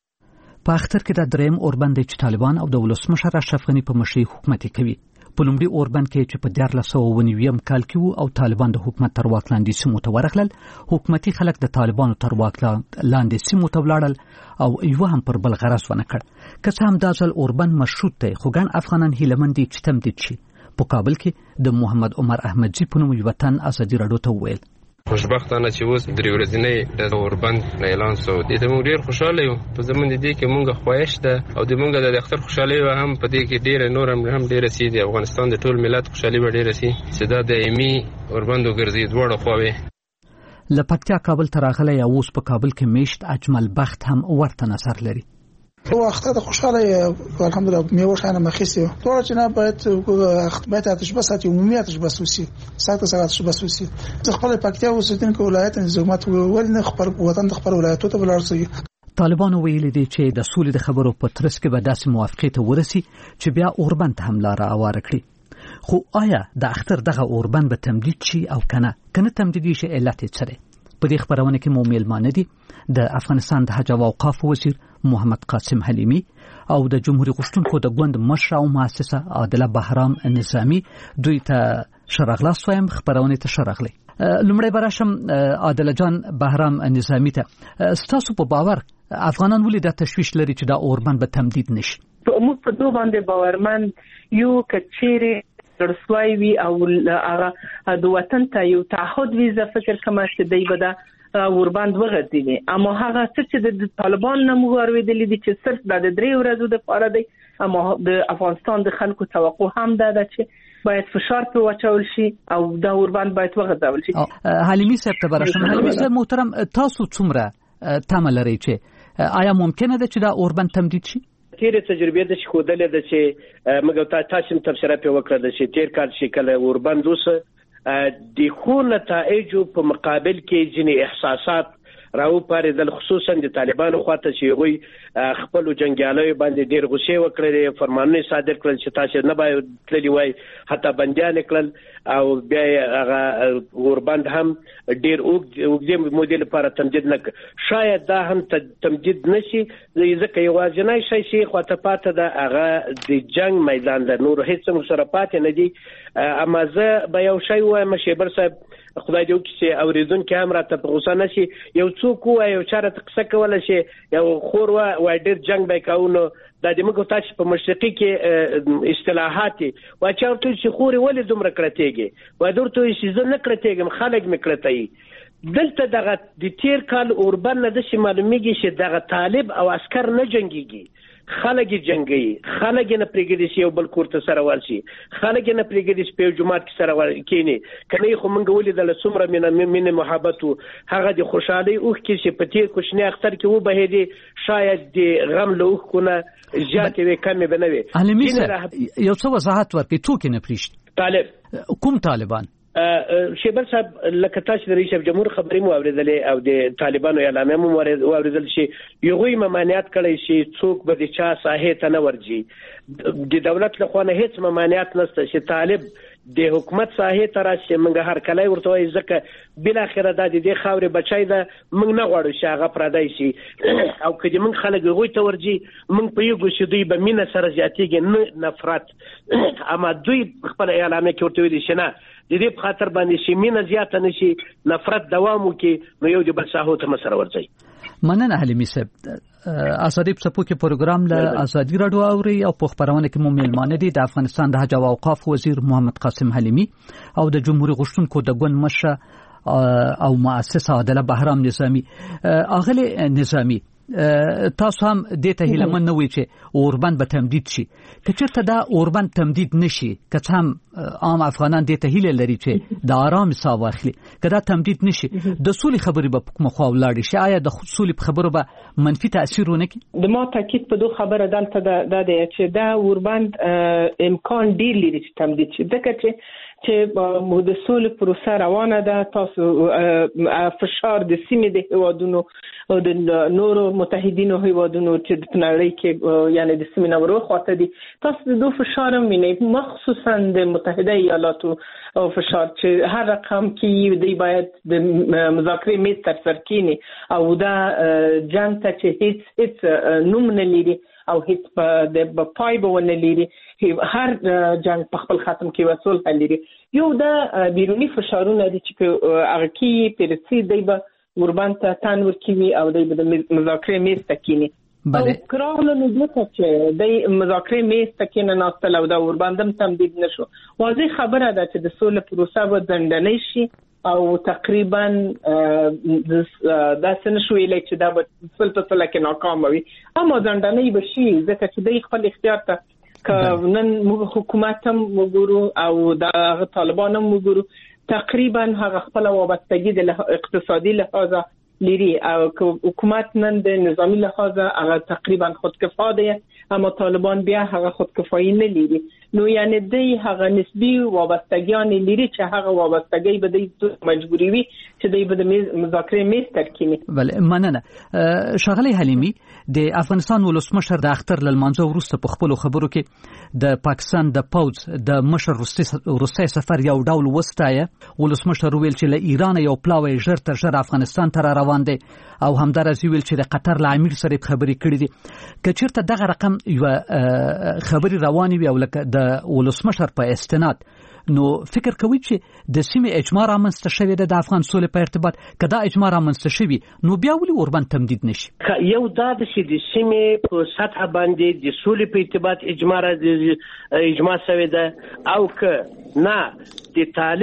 په اختر کې د دریم اوربند چې طالبان او د ولسمشر اشرف غني په مشرۍ حکومت کوي. په لومړي اوربند کې چې په دیارلس سوه اووه نوي کال کې وو او طالبان د حکومت تر واک لاندې سیمو ته ورغلل، حکومتي خلک د طالبانو تر واک لاندې سیمو ته ولاړل او یو هم پر بل غرض ونه کړ. که څه هم دا ځل اوربند مشروط دی، خو ګڼ افغانان هیلهمند دي چې تمدید شي. په کابل کې د محمد عمر احمدزي په نوم یوه تن ازادي راډیو ته وویل خوشبختانه چې اوس درې ورځنی د اوربند اعلان شو. دې ته موږ ډېر خوشاله یو. په زموږ دې کې موږ خواهش ده او د موږ د اختر خوشالي هم په دې کې ډېر نور هم ډېر سي د افغانستان د ټول ملت خوشالي به ډېر سي چې دا د ایمي اوربند وګرځي دواړه خواوې. له پکتیا کابل ته راغلی او اوس په کابل کې میشت اجمل بخت هم ورته نظر لري. او اختر د خوشاله الحمدلله میوه شانه مخیسي ټول چې نه باید باید آتش بس اتي عمومي آتش بس وسی ساعت ساعت آتش بس وسی خپل پکتیا اوسیدونکو ولایت نظامت ولنه خبر وطن د خبر ولایتو ته بلارسي. طالبانو ویلي دي چې د سولې د خبرو په ترڅ کې به داسې موافقې ته ورسي چې بیا اوربند هم لاره اواره کړي. خو آیا د اختر دغه اوربند به تمدید شي او کنه کنه تمدید شي علت څه دی؟ په دې خبرونه کې مو میلمانه دي د افغانستان د حج او اوقاف وزیر محمد قاسم حلیمی او د جمهوریت غوښتونکو د ګوند مشر او مؤسسه عادله بهرام نظامی. دوی ته شرغلا سویم خبرونه ته شرغلی. لومړی براشم عادله جان بهرام نظامی ته، ستاسو په باور افغانان ولې د تشویش لري چې دا اوربند به تمدید نشي؟ موږ په دوه باندې باورمن یو کچېره رسوي وي او هغه د وطن ته یو تعهد وي. زه فکر کوم چې دی به دا اوربند وغځي، اما هغه څه چې د طالبان نه موږ اوریدلي دي چې صرف د درې ورځو د پاره دی. اما د افغانستان د خلکو توقع هم ده چې باید فشار په واچول شي او دا اوربند باید وغځول شي. حلیمی صاحب ته براشم. حلیمی صاحب محترم، تاسو څومره تمه لري چې آیا ممکنه ده چې دا اوربند تمدید شي؟ تیرې تجربې د ښودلې ده چې موږ تاسو هم تبصره په وکړه ده چې تیر کال چې کله اوربند اوسه د خو نتایجو په مقابل کې ځینې احساسات راو پارېدل، خصوصا د طالبانو خواته چې هغوی خپل جنګیالیو باندې ډېر غوسې وکړلې، فرمانونه صادر کړل چې تاسو نه باید تللی وای، حتی بندیان کړل او بیا هغه اوربند هم ډېر اوږدې مودې لپاره تمدید نه کړ. شاید دا هم تمدید نشي ځکه یوازینی شی چې خواته پاته ده هغه د جنګ میدان ده، نور هیڅ هم سره پاتې نه دي. اما زه به یو شی وایم شیبر صاحب، خدای دې وکړي چې اوریدونکي هم راته په غوسه نه شي، یو څوک وایي یو چا راته قصه کولی شي یو خور وایي ډېر جنګ به یې کوو، نو دا د موږ تاسو په مشرقي کې اصطلاحات دي، وایي چا ورته چې خورې ولې دومره کړتېږي، وایي ده ورته وایي چې زه نه کړتېږم، خلک مې کړتوي. دلته دغه د تیر کال اوربند نه داسې معلومیږي چې دغه طالب او عسکر نه جنګېږي، خلک یې جنګوي، خلک یې نه پرېږدي چې یو بل کور ته سره ورشي، خلک یې نه پرېږدي چې په یو جومات کې سره کښېني. که نه یې خو موږ ولیدله څومره مینې محبت و، هغه د خوشحالۍ اوښکې چې په تېر کوچني اختر کې وبهېدې شاید د غم له اوښکو نه زیاتې وې، کمې به نه وې. علمي صاحب یو څه وضاحت ورکړئ، څوک یې نه پرېږدي؟ طالب. کوم طالبان؟ شیبر صاحب لکه تاسو د رئیس جمهور خبرې مو اوریدلې او د طالبانو اعلامیه مو اوریدل چې یوه ممانعت کړی چې څوک به د چا ساحې ته نه ورځي، د دولت له خوا نه هیڅ ممانعت نشته چې طالب د حکومت ساحې ته راشي. موږ هر کله ورته وایي ځکه بالاخره دا د دې خاورې بچی ده، موږ نه غواړو چې هغه پردی شي، او که د موږ خلک هغوی ته ورځي موږ پوهېږو چې دوی به مینه سره زیاتېږي نه نفرت. اما دوی خپل اعلامیه کې ورته ویلي چې نه، د دې په خاطر باندې چې مینه زیاته نه شي، نفرت دوام وکړي، نو یو د بل ساحو ته مه سره ورځئ. مننه حلیمي صاحب. ازادي په کې پروګرام له ازادي راډیو اوري او په خبرونه کې مو میلمانه دي د افغانستان د حج او اوقاف وزیر محمد قاسم حلیمي او د جمهوریت غوښتونکو د ګوند مشر او مؤسس عادله بهرام نظامی. اغلی نظامی تاسو هم دې ته هیله من نه وي چې اوربند به تمدید شي، که چېرته دا اوربند تمدید نشي، که څه هم عام افغانان دې ته هیله لري چې د آرام ساه واخلي، که دا تمدید نشي د سولې خبرې به په کومه خوا ولاړې شي؟ آیا د سولې په خبرو به منفي تاثیر ونه کړي؟ د ما تاکید په دو خبره دلته دا دی چې دا اوربند امکان ډیر لري چې تمدید شي، ځکه چې چې د سولې پروسه روانه ده. تاسو فشار د سیمې د هیوادونو او د نورو متحدینو هیوادونو چې د نړۍ کې یعنی د سیمې نه ورخواته دي، تاسو د دو فشار هم وینئ، مخصوصا د متحده ایالاتو فشار چې هر رقم کې دی باید د مذاکرې میز تر سر کینی او دا جنګ ته چې هیڅ هیڅ نوم نه لري او هیڅ د پای به ونه لري، هر جنگ په خپل ختم کې وصول لري. یو دا بیرونی فشارونه دي چې هغه کې پرسي دی به اوربند ته تن ورکوي او دی به د مذاکرې میز ته کینی. بله کراله نو دغه چې د مذاکرې میز ته کینه ناستل او د اوربند هم تمدید نشو، واضح خبره ده چې د سولې پروسه به ځنډنۍ شي او تقریبا دا څه نشو ویلی چې دا به سل په سله کې ناکام وي، اما ځنډنۍ به شي ځکه چې دوی خپل اختیار ته که نن موږ حکومت هم وګورو او د طالبان هم وګورو، تقریبا هغه خپل وابستګي د اقتصادي لحاظه لري او که حکومت نن د نظامی لحاظه هغه تقریبا خودکفا دی، اما طالبان بیا هغه خودکفایی نه لري. نو یعنی دی هغه نسبی وابستګیان لري چې هغه وابستګي به د مجبوری وي چې دی به د مذاکرې میز ترکینی. بله مننه. شغله حلیمي د افغانستان ولسمشر د اختر لمانځه وروسته په خپل خبرو کې د پاکستان د پوز د مشر روسي سفر یو ډول وستایه. ولسمشر ویل چې له ایران یو پلاوی ژر تر ژر افغانستان ته روان دی او همدارس ویل چې د قطر له امیر سره خبرې کړې دي. که چیرته دغه رقم یو خبري رواني وي او لکه د ولسمشر په استناد، نو فکر کوي چې د سیمې اجماع رامنځته شوې ده د افغان سولې په ارتباط، که دا اجماع رامنځته شوي نو بیا ولې اوربند تمدید نشي؟ یو دا د چې د سیمې په سطح باندې د سولې په ارتباط اجماع اجماع شوې ده او که نه د طالب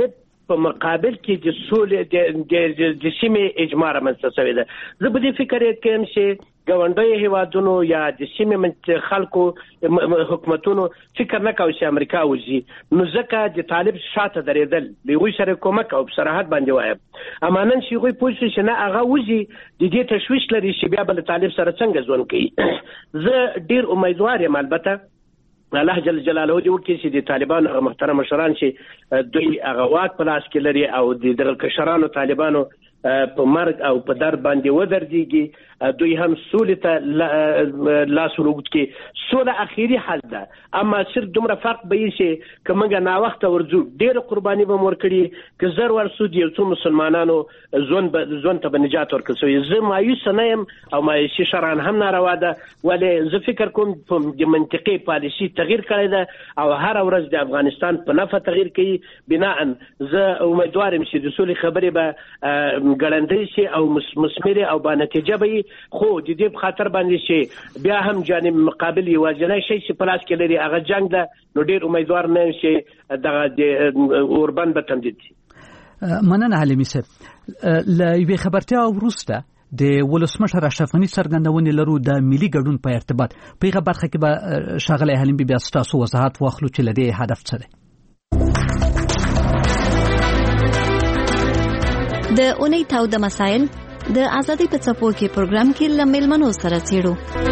په مقابل کې د سولې د سیمې اجماع رامنځته شوې ده. زه په دې فکر کوم چې ګاونډي هیوادونو یا د سیمې خلکو حکومتونو فکر نه کوي چې امریکا وځي، نو ځکه د طالب شاته درېدل دوی سره کومک او صراحت باندې وایم امانن شي غوي پوه شي چې نه هغه وځي د دې تشویش لري چې بیا بل طالب سره څنګه ژوند کوي. زه ډیر امیدوار یم البته الله جل جلاله دې وکړي چې د طالبانو محترم مشران چې دوی هغه واک په لاس کې لري او د دغه کشرانو طالبانو په مرګ او په درد باندې ودرېږي، دوی هم سولې ته لاس ورغوت کې سوله اخیری حل ده. اما صرف دومره فرق به یې چې که موږ ناوخته ورځو ډېره قرباني به مو ورکړي، که زر ورسو د یو څو مسلمانانو ژوند ژوند ته به نجات ورکړل شوی. زه مایوسه نه یم او مایوسي شرعاً هم ناروا ده، ولې زه فکر کوم د منطقي پالیسي تغییر کړی ده او هر ورځ د افغانستان په نفع تغییر کوي. بناءً زه امیدوار یم چې د سولې خبرې به ګړندۍ شي او مثمرې او با نتیجه به خو د دې په خاطر باندې چې بیا هم جانب مقابل یوازینی شی چې په لاس کې لري هغه جنگ ده، نو ډیر امیدوار نه یم چې دغه د اوربند به تمدید شي. مننه علي صاحب. له یوې خبرتیا وروسته د ولسمشر اشرف غني څرګندونې لرو د ملي ګډون په ارتباط. په هغه برخه کې به ښاغلی حلیم بیا ستاسو وضاحت واخلو چې له دې هدف څه دی. د اونۍ تاوده مسایل د ازادي په څپو کې پروګرام کې له میلمنو سره څېړو.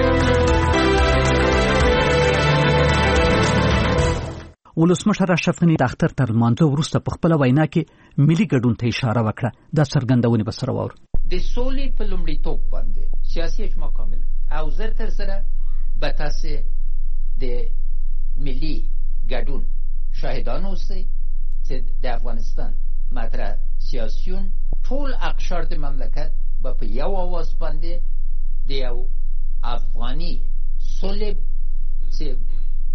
ولسمشر اشرف غني د اختر تر لمانځه وروسته په خپله وینا کې ملي ګډون ته اشاره وکړه. دا څرګندونې به سره واورو. د سولې په لومړیتوب باندې سیاسي اجماع کامل او زر تر سره به تاسې د ملي ګډون شاهدان اوسئ چې د افغانستان مطرح سیاسیون ټول اقشار د مملکت به په یو آواز باندې د یو افغاني سولې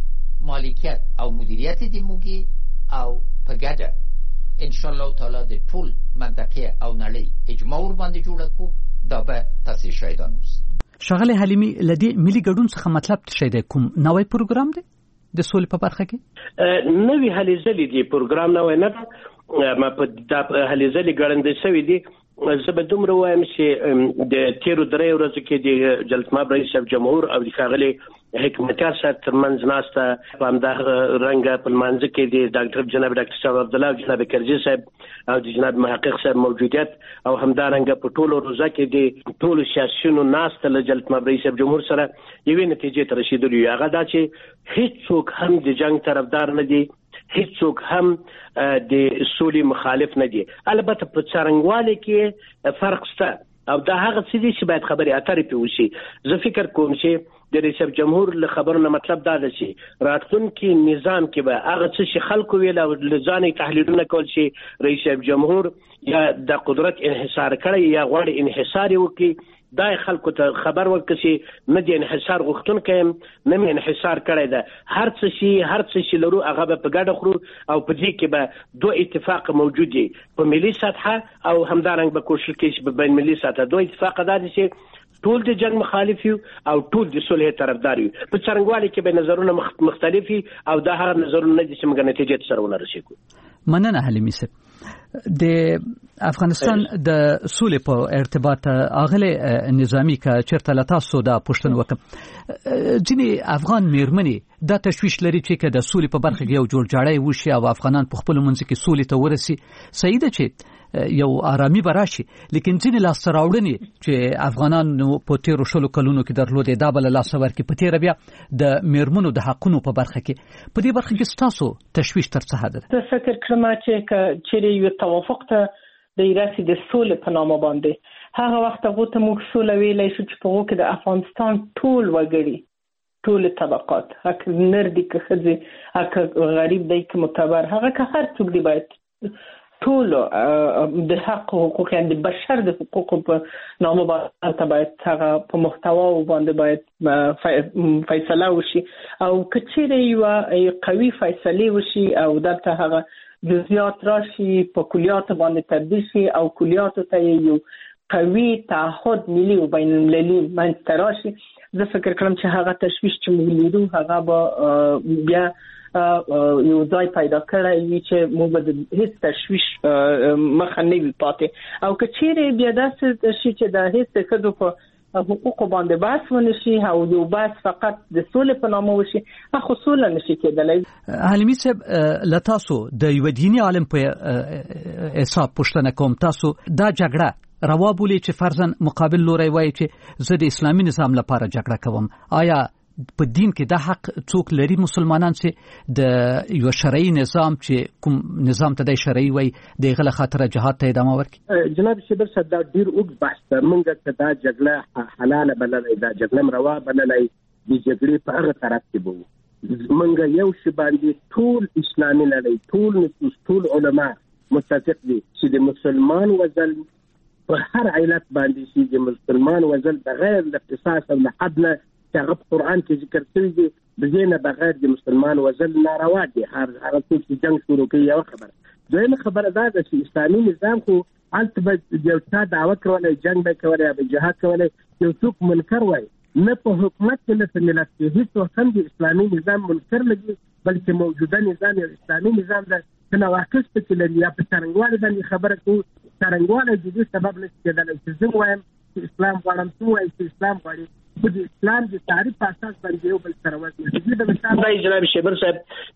مالکیت او مدیریت د موږي او په ګډه ان شاء الله تعالی د ټول منطقه او نړۍ اجماع ور باندې جوړ کو دا به تاسو شاهدان اوسئ. ښاغلی حلیمي لدی ملي ګډون څخه مطلب څه دی؟ کوم نوې پروګرام دی د سولې په برخه کې؟ نوې هلې ځلې دی پروګرام نوې نه ده، ما په د هلې ځلې ګړندې شوی دی. زه به دومره وایم چې د تیرو درې ورځو کې د جلالتمآب رئیس جمهور او د ښاغلي حکمتیار صاحب ترمنځ ناسته په همدغه رنګه په لمانځه کې د ډاکټر جناب ډاکټر صاحب عبدالله او جناب کرزي صاحب او د جناب محقق صاحب موجودیت او همدارنګه په ټولو روزه کې د ټولو سیاسیونو ناسته له جلالتمآب رئیس جمهور سره یوې نتیجې ته رسیدلي. هغه دا چې هیڅوک هم د جنگ طرفدار نه دي، هیڅوک هم د سولې مخالف نه دي. البته په څرنګوالي کې فرق شته او دا هغه څه دي چې باید خبرې اترې پې وشي. زه فکر کوم چې د رئیس جمهور له خبرونو مطلب دا ده چې راتلونکي نظام کې به هغه څه چې خلکو ویل او لزانې تحلیلونه کول چې رئیس جمهور یا د قدرت انحصار کړی یا غواړي انحصار وکړي، دا خلکو ته خبر ورکړي چې نه د انحصار غوښتونکی یم نه مې انحصار کړی ده. هر څه شي هر څه شي لرو هغه به په ګډه خورو او په دې کې به دوه اتفاق موجود دي په ملي سطحه او همدارنګه به کوشش کوي چې په بین ملي سطحه دوه اتفاق دا دي چې ټول د جنگ مخالف یو او ټول د صلح طرفدار یو. په څرنګوالي کې به نظرونه مختلف وي او دا هغه نظرونه دي چې موږ نتیجې سره ونرسېږو. مننه حلیمي صاحب. د افغانستان د سولې په ارتباط اغله نظامی کا چرته لتا سودا پښتون وکم ځینې افغان میرمنې دا تشویش لري چې د سولې په برخه کې یو جوړ جاړی وشي او افغانان په خپل منځ کې سولې ته ورسي. صحیح ده چې یو آرامي براشي، لیکن ځینې لاس راوړنې چې افغانانو په تیرو شلو کلونو کې درلودې دا بل لاس ورکې په تیر بیا د میرمنو د حقونو په برخه کې په دې برخه کې تاسو تشویش تر څه حد ده؟ زه فکر کوم چې چې یو توافق ته د ایراسي د سولې په نامه باندې هغه وخت هغه ته موږ سولې ویلای شو چې په هغه کې د افغانستان ټول وګړي ټول طبقات حق نردي که خځې حق غریب دی که معتبر هغه که هر څوک دی باید ټول د حق حقوق یعنی د بشر د حقوقو په نامه باندې باید هغه په محتوا باندې باید فیصله وشي او کچېره یو قوي فیصله وشي او دلته هغه جزئیات راشي په کلیات باندې تدبیر شي او کلیات ته یو قوي تعهد ملي او بین المللي منځ ته راشي. زه فکر کوم چې هغه تشویش چې موږ لیدو هغه به بیا یو ځای پیدا کړی وي چې موږ د هیڅ تشویش مخه نه وي پاتې او که چیرې بیا داسې شي چې د هیڅ ښځو په حقوق باندې بحث ونشي او یو بحث فقط د سولې په نامه وشي خو سوله نشي کېدلی. حلیمي صاحب له تاسو د یو دیني عالم په حساب پوښتنه کوم، تاسو دا جګړه روا بولي چې فرضاً مقابل لوري وایي چې زه د اسلامي نظام لپاره جګړه کوم، آیا په دین کې دا حق څوک لري مسلمانان چې د یو شرعي نظام چې کوم نظام ته د شرعي وای د غل خاطر جهاد ته ادامه ورکړي؟ جناب شبر صاحب دا ډیر اوږد بحث ده. موږ ته دا جګړه حلاله بللای، دا جګړه روا بللای، د جګړې په هغه طرف کې بو موږ یو شی باندې ټول اسلامي لړۍ، ټول نصوص، ټول علما متفق دي چې د مسلمان وزن په هر علت باندې چې د مسلمان وزن بغیر د قصاص او حد نه چې هغه په قرآن کې ذکر شوی دی، د دې نه بغیر د مسلمان وژل ناروا دي. هغه څوک چې جنګ شروع کوي یو خبره. دویمه خبره دا ده چې اسلامي نظام خو هلته به یو چا دعوه کولی، جنګ به کولی یا به جهاد کولی، یو څوک منکر وای نه په حکومت کې نه په ملت کې هېڅ وخت هم د اسلامي نظام منکر نه دي، بلکې موجوده نظام یو اسلامي نظام ده چې نواقص پکې لري. یا په څرنګوالي باندې خبره کوو، څرنګوالی د دې سبب نشي کېدلی چې زه وایم چې اسلام غواړم، ته وایي چې اسلام غواړي، په د اسلام د تعریف په اساس باندې یو بل سره وځي. جناب شیبر صاحب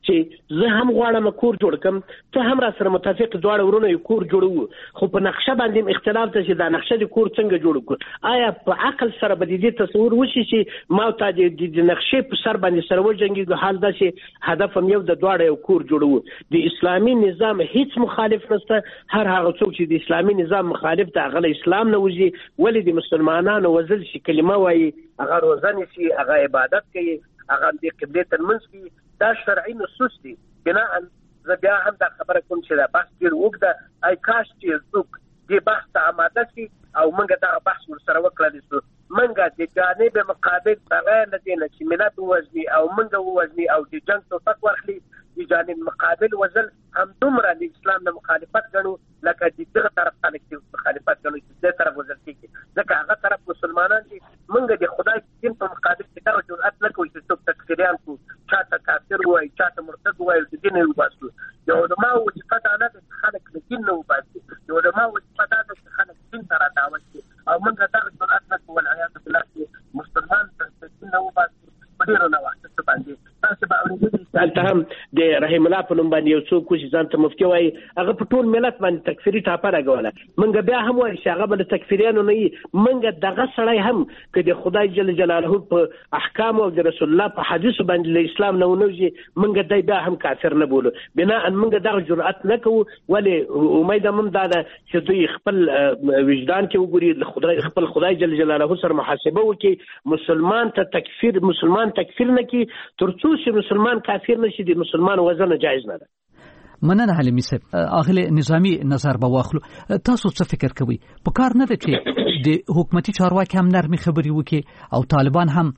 چې زه هم غواړم کور جوړ کړم، ته هم را سره متفق، دواړه ورونه یو کور جوړو، خو په نقشه باندې اختلاف ته چې دا نقشه د کور څنګه جوړ کړو. آیا په عقل سره به دې تصور وشي چې ما ته د نقشې په سر باندې سره وجنګي؟ حال دا چې هدف هم یو د دواړه یو کور جوړو. د اسلامي نظام هیڅ مخالف نشته. هر هغه څوک چې د اسلامي نظام مخالف دی هغه اسلام نه وځي. ولې د مسلمانانو وزل شي کلمه وایي، هغه روزنه شي، هغه عبادت کوي، هغه د قبله ترمنځ کوي، دا شرعي نصوص دي. بنا زه بیا هم دا خبره کوم چې دا بحث ډیر وګړه آی کاش چې څوک دې بحث ته آماده شي او موږ دا بحث ورسره وکړو. نو موږ د جانب مقابل بغیر له دې چې ملت ووزني او موږ ووزني او د جنگ توفیق ورخلي، د جانب مقابل وزل هم دومره د اسلام نه مخالفت ګڼو لکه د دغه طرف خلک چې مخالفت ګڼو چې دې طرف وزل کېږي. ځکه هغه طرف مسلمانان دي، موږ د خدای دین په مقابل کې دغه جرأت نه کوو چې څوک تکفیریان کړو، چاته کافر وایي، چاته مرتد وایي، د دین نه وباسو. د علماو وظیفه دا نه ده چې خلک له دین نه وباسي، د علماو وظیفه دا ده چې خلک دین ته راډاوت کړي او موږ دغه جرأت نه کوو. والعیاذ بالله چې مسلمان د دین نه وباسي په ډېرو نواقصو باندې. تاسو به اورېدلي هلته هم د رحیم الله په نوم باندې یو څوک چې ځان ته مفتي وایي، هغه په ټول ملت باندې تکفیري ټاپه راګوله. موږ بیا هم وایو چې هغه به له تکفیریانو نه وي. موږ دغه سړی هم که د خدای جل جلاله په احکامو او د رسول الله په حدیثو باندې له اسلام نه ونوځي، موږ دی بیا هم کافر نه بولو. بنا موږ دغه جرأت نه کوو. ولې امید هم دا ده چې دوی خپل وجدان کې وګوري، خپل خدای جل جلاله سره محاسبه وکړي، مسلمان ته تکفیر مسلمان تکفیر نه کړي تر څو چې مسلمان کافر نشي. د مسلمان وزن جایز نه ده. مننه حلیمي صاحب. اغلی نظامی نظر به واخلو، تاسو څه فکر کوئ؟ په کار نه ده چې د حکومتي چارواکي هم نرمي خبرې وکړي او طالبان هم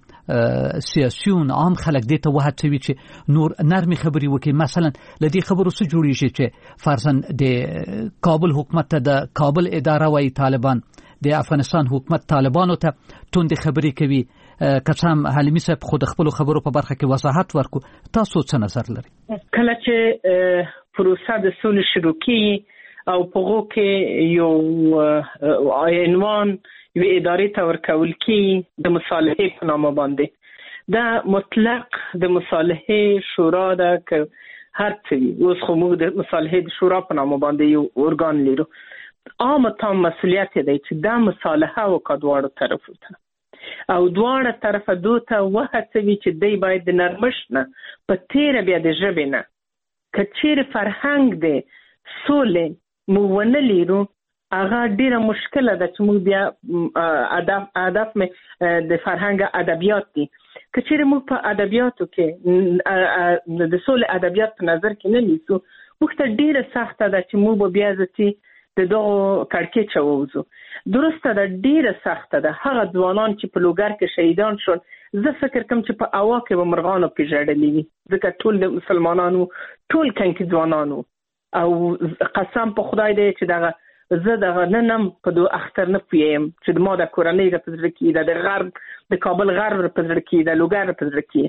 سیاسيون عام خلک دې ته وهڅوي چې نور نرمي خبرې وکړي؟ مثلا لدې خبرو څه جوړیږي چې فرضاً د کابل حکومت ته د کابل اداره وایي طالبان، د افغانستان حکومت طالبانو ته توندې خبرې کوي. کڅام حلیمي صاحب خود خپل خبرو په برخه کې وضاحت ورکو، تاسو څه نظر لرئ؟ کله چې پروسه د سولې شروع کیږي او په هغه کې یو عنوان یو ادارې ته ورکول کیږي د مصالحې په نامه باندې، دا مطلق د مصالحې شورا ده که هر څه. اوس خو موږ د مصالحې د شورا په نامه باندې یو ارګان لرو. عام تام مسؤلیت دی چې دا مصالحه وکړو دواړو طرفو ته او دواړه طرفه دوته وهڅوي چې دی باید د نرمښت نه په تیره بیا د ژبې نه که چیرې فرهنګ دی سولې موږ ونه لرو، هغه ډیره مشکله ده چې موږ بیا ادب ادب مې د فرهنګ ادبیات دي. که چیرې موږ په ادبیاتو کې د سولې ادبیات په نظر کې نه نیسو، موږ ته ډیره سخته ده چې موږ به بیا ځتي د دغه کړکېچ ووځو. درسته ده، ډیره سخته ده. هغه ځوانان چې په لوګر کې شهیدان شول، زه فکر کوم چې په اوا کې به مرغانو کې ژړلي وي، ځکه ټول د مسلمانانو ټول کنکي ځوانانو. او قسم په خدای دی چې دغه زه دغه ننم په دو اختر نه پویم چې د ما د کورنۍ د پزړه کې د غرب د کابل غرب په زړه کې د لوګر په زړه کې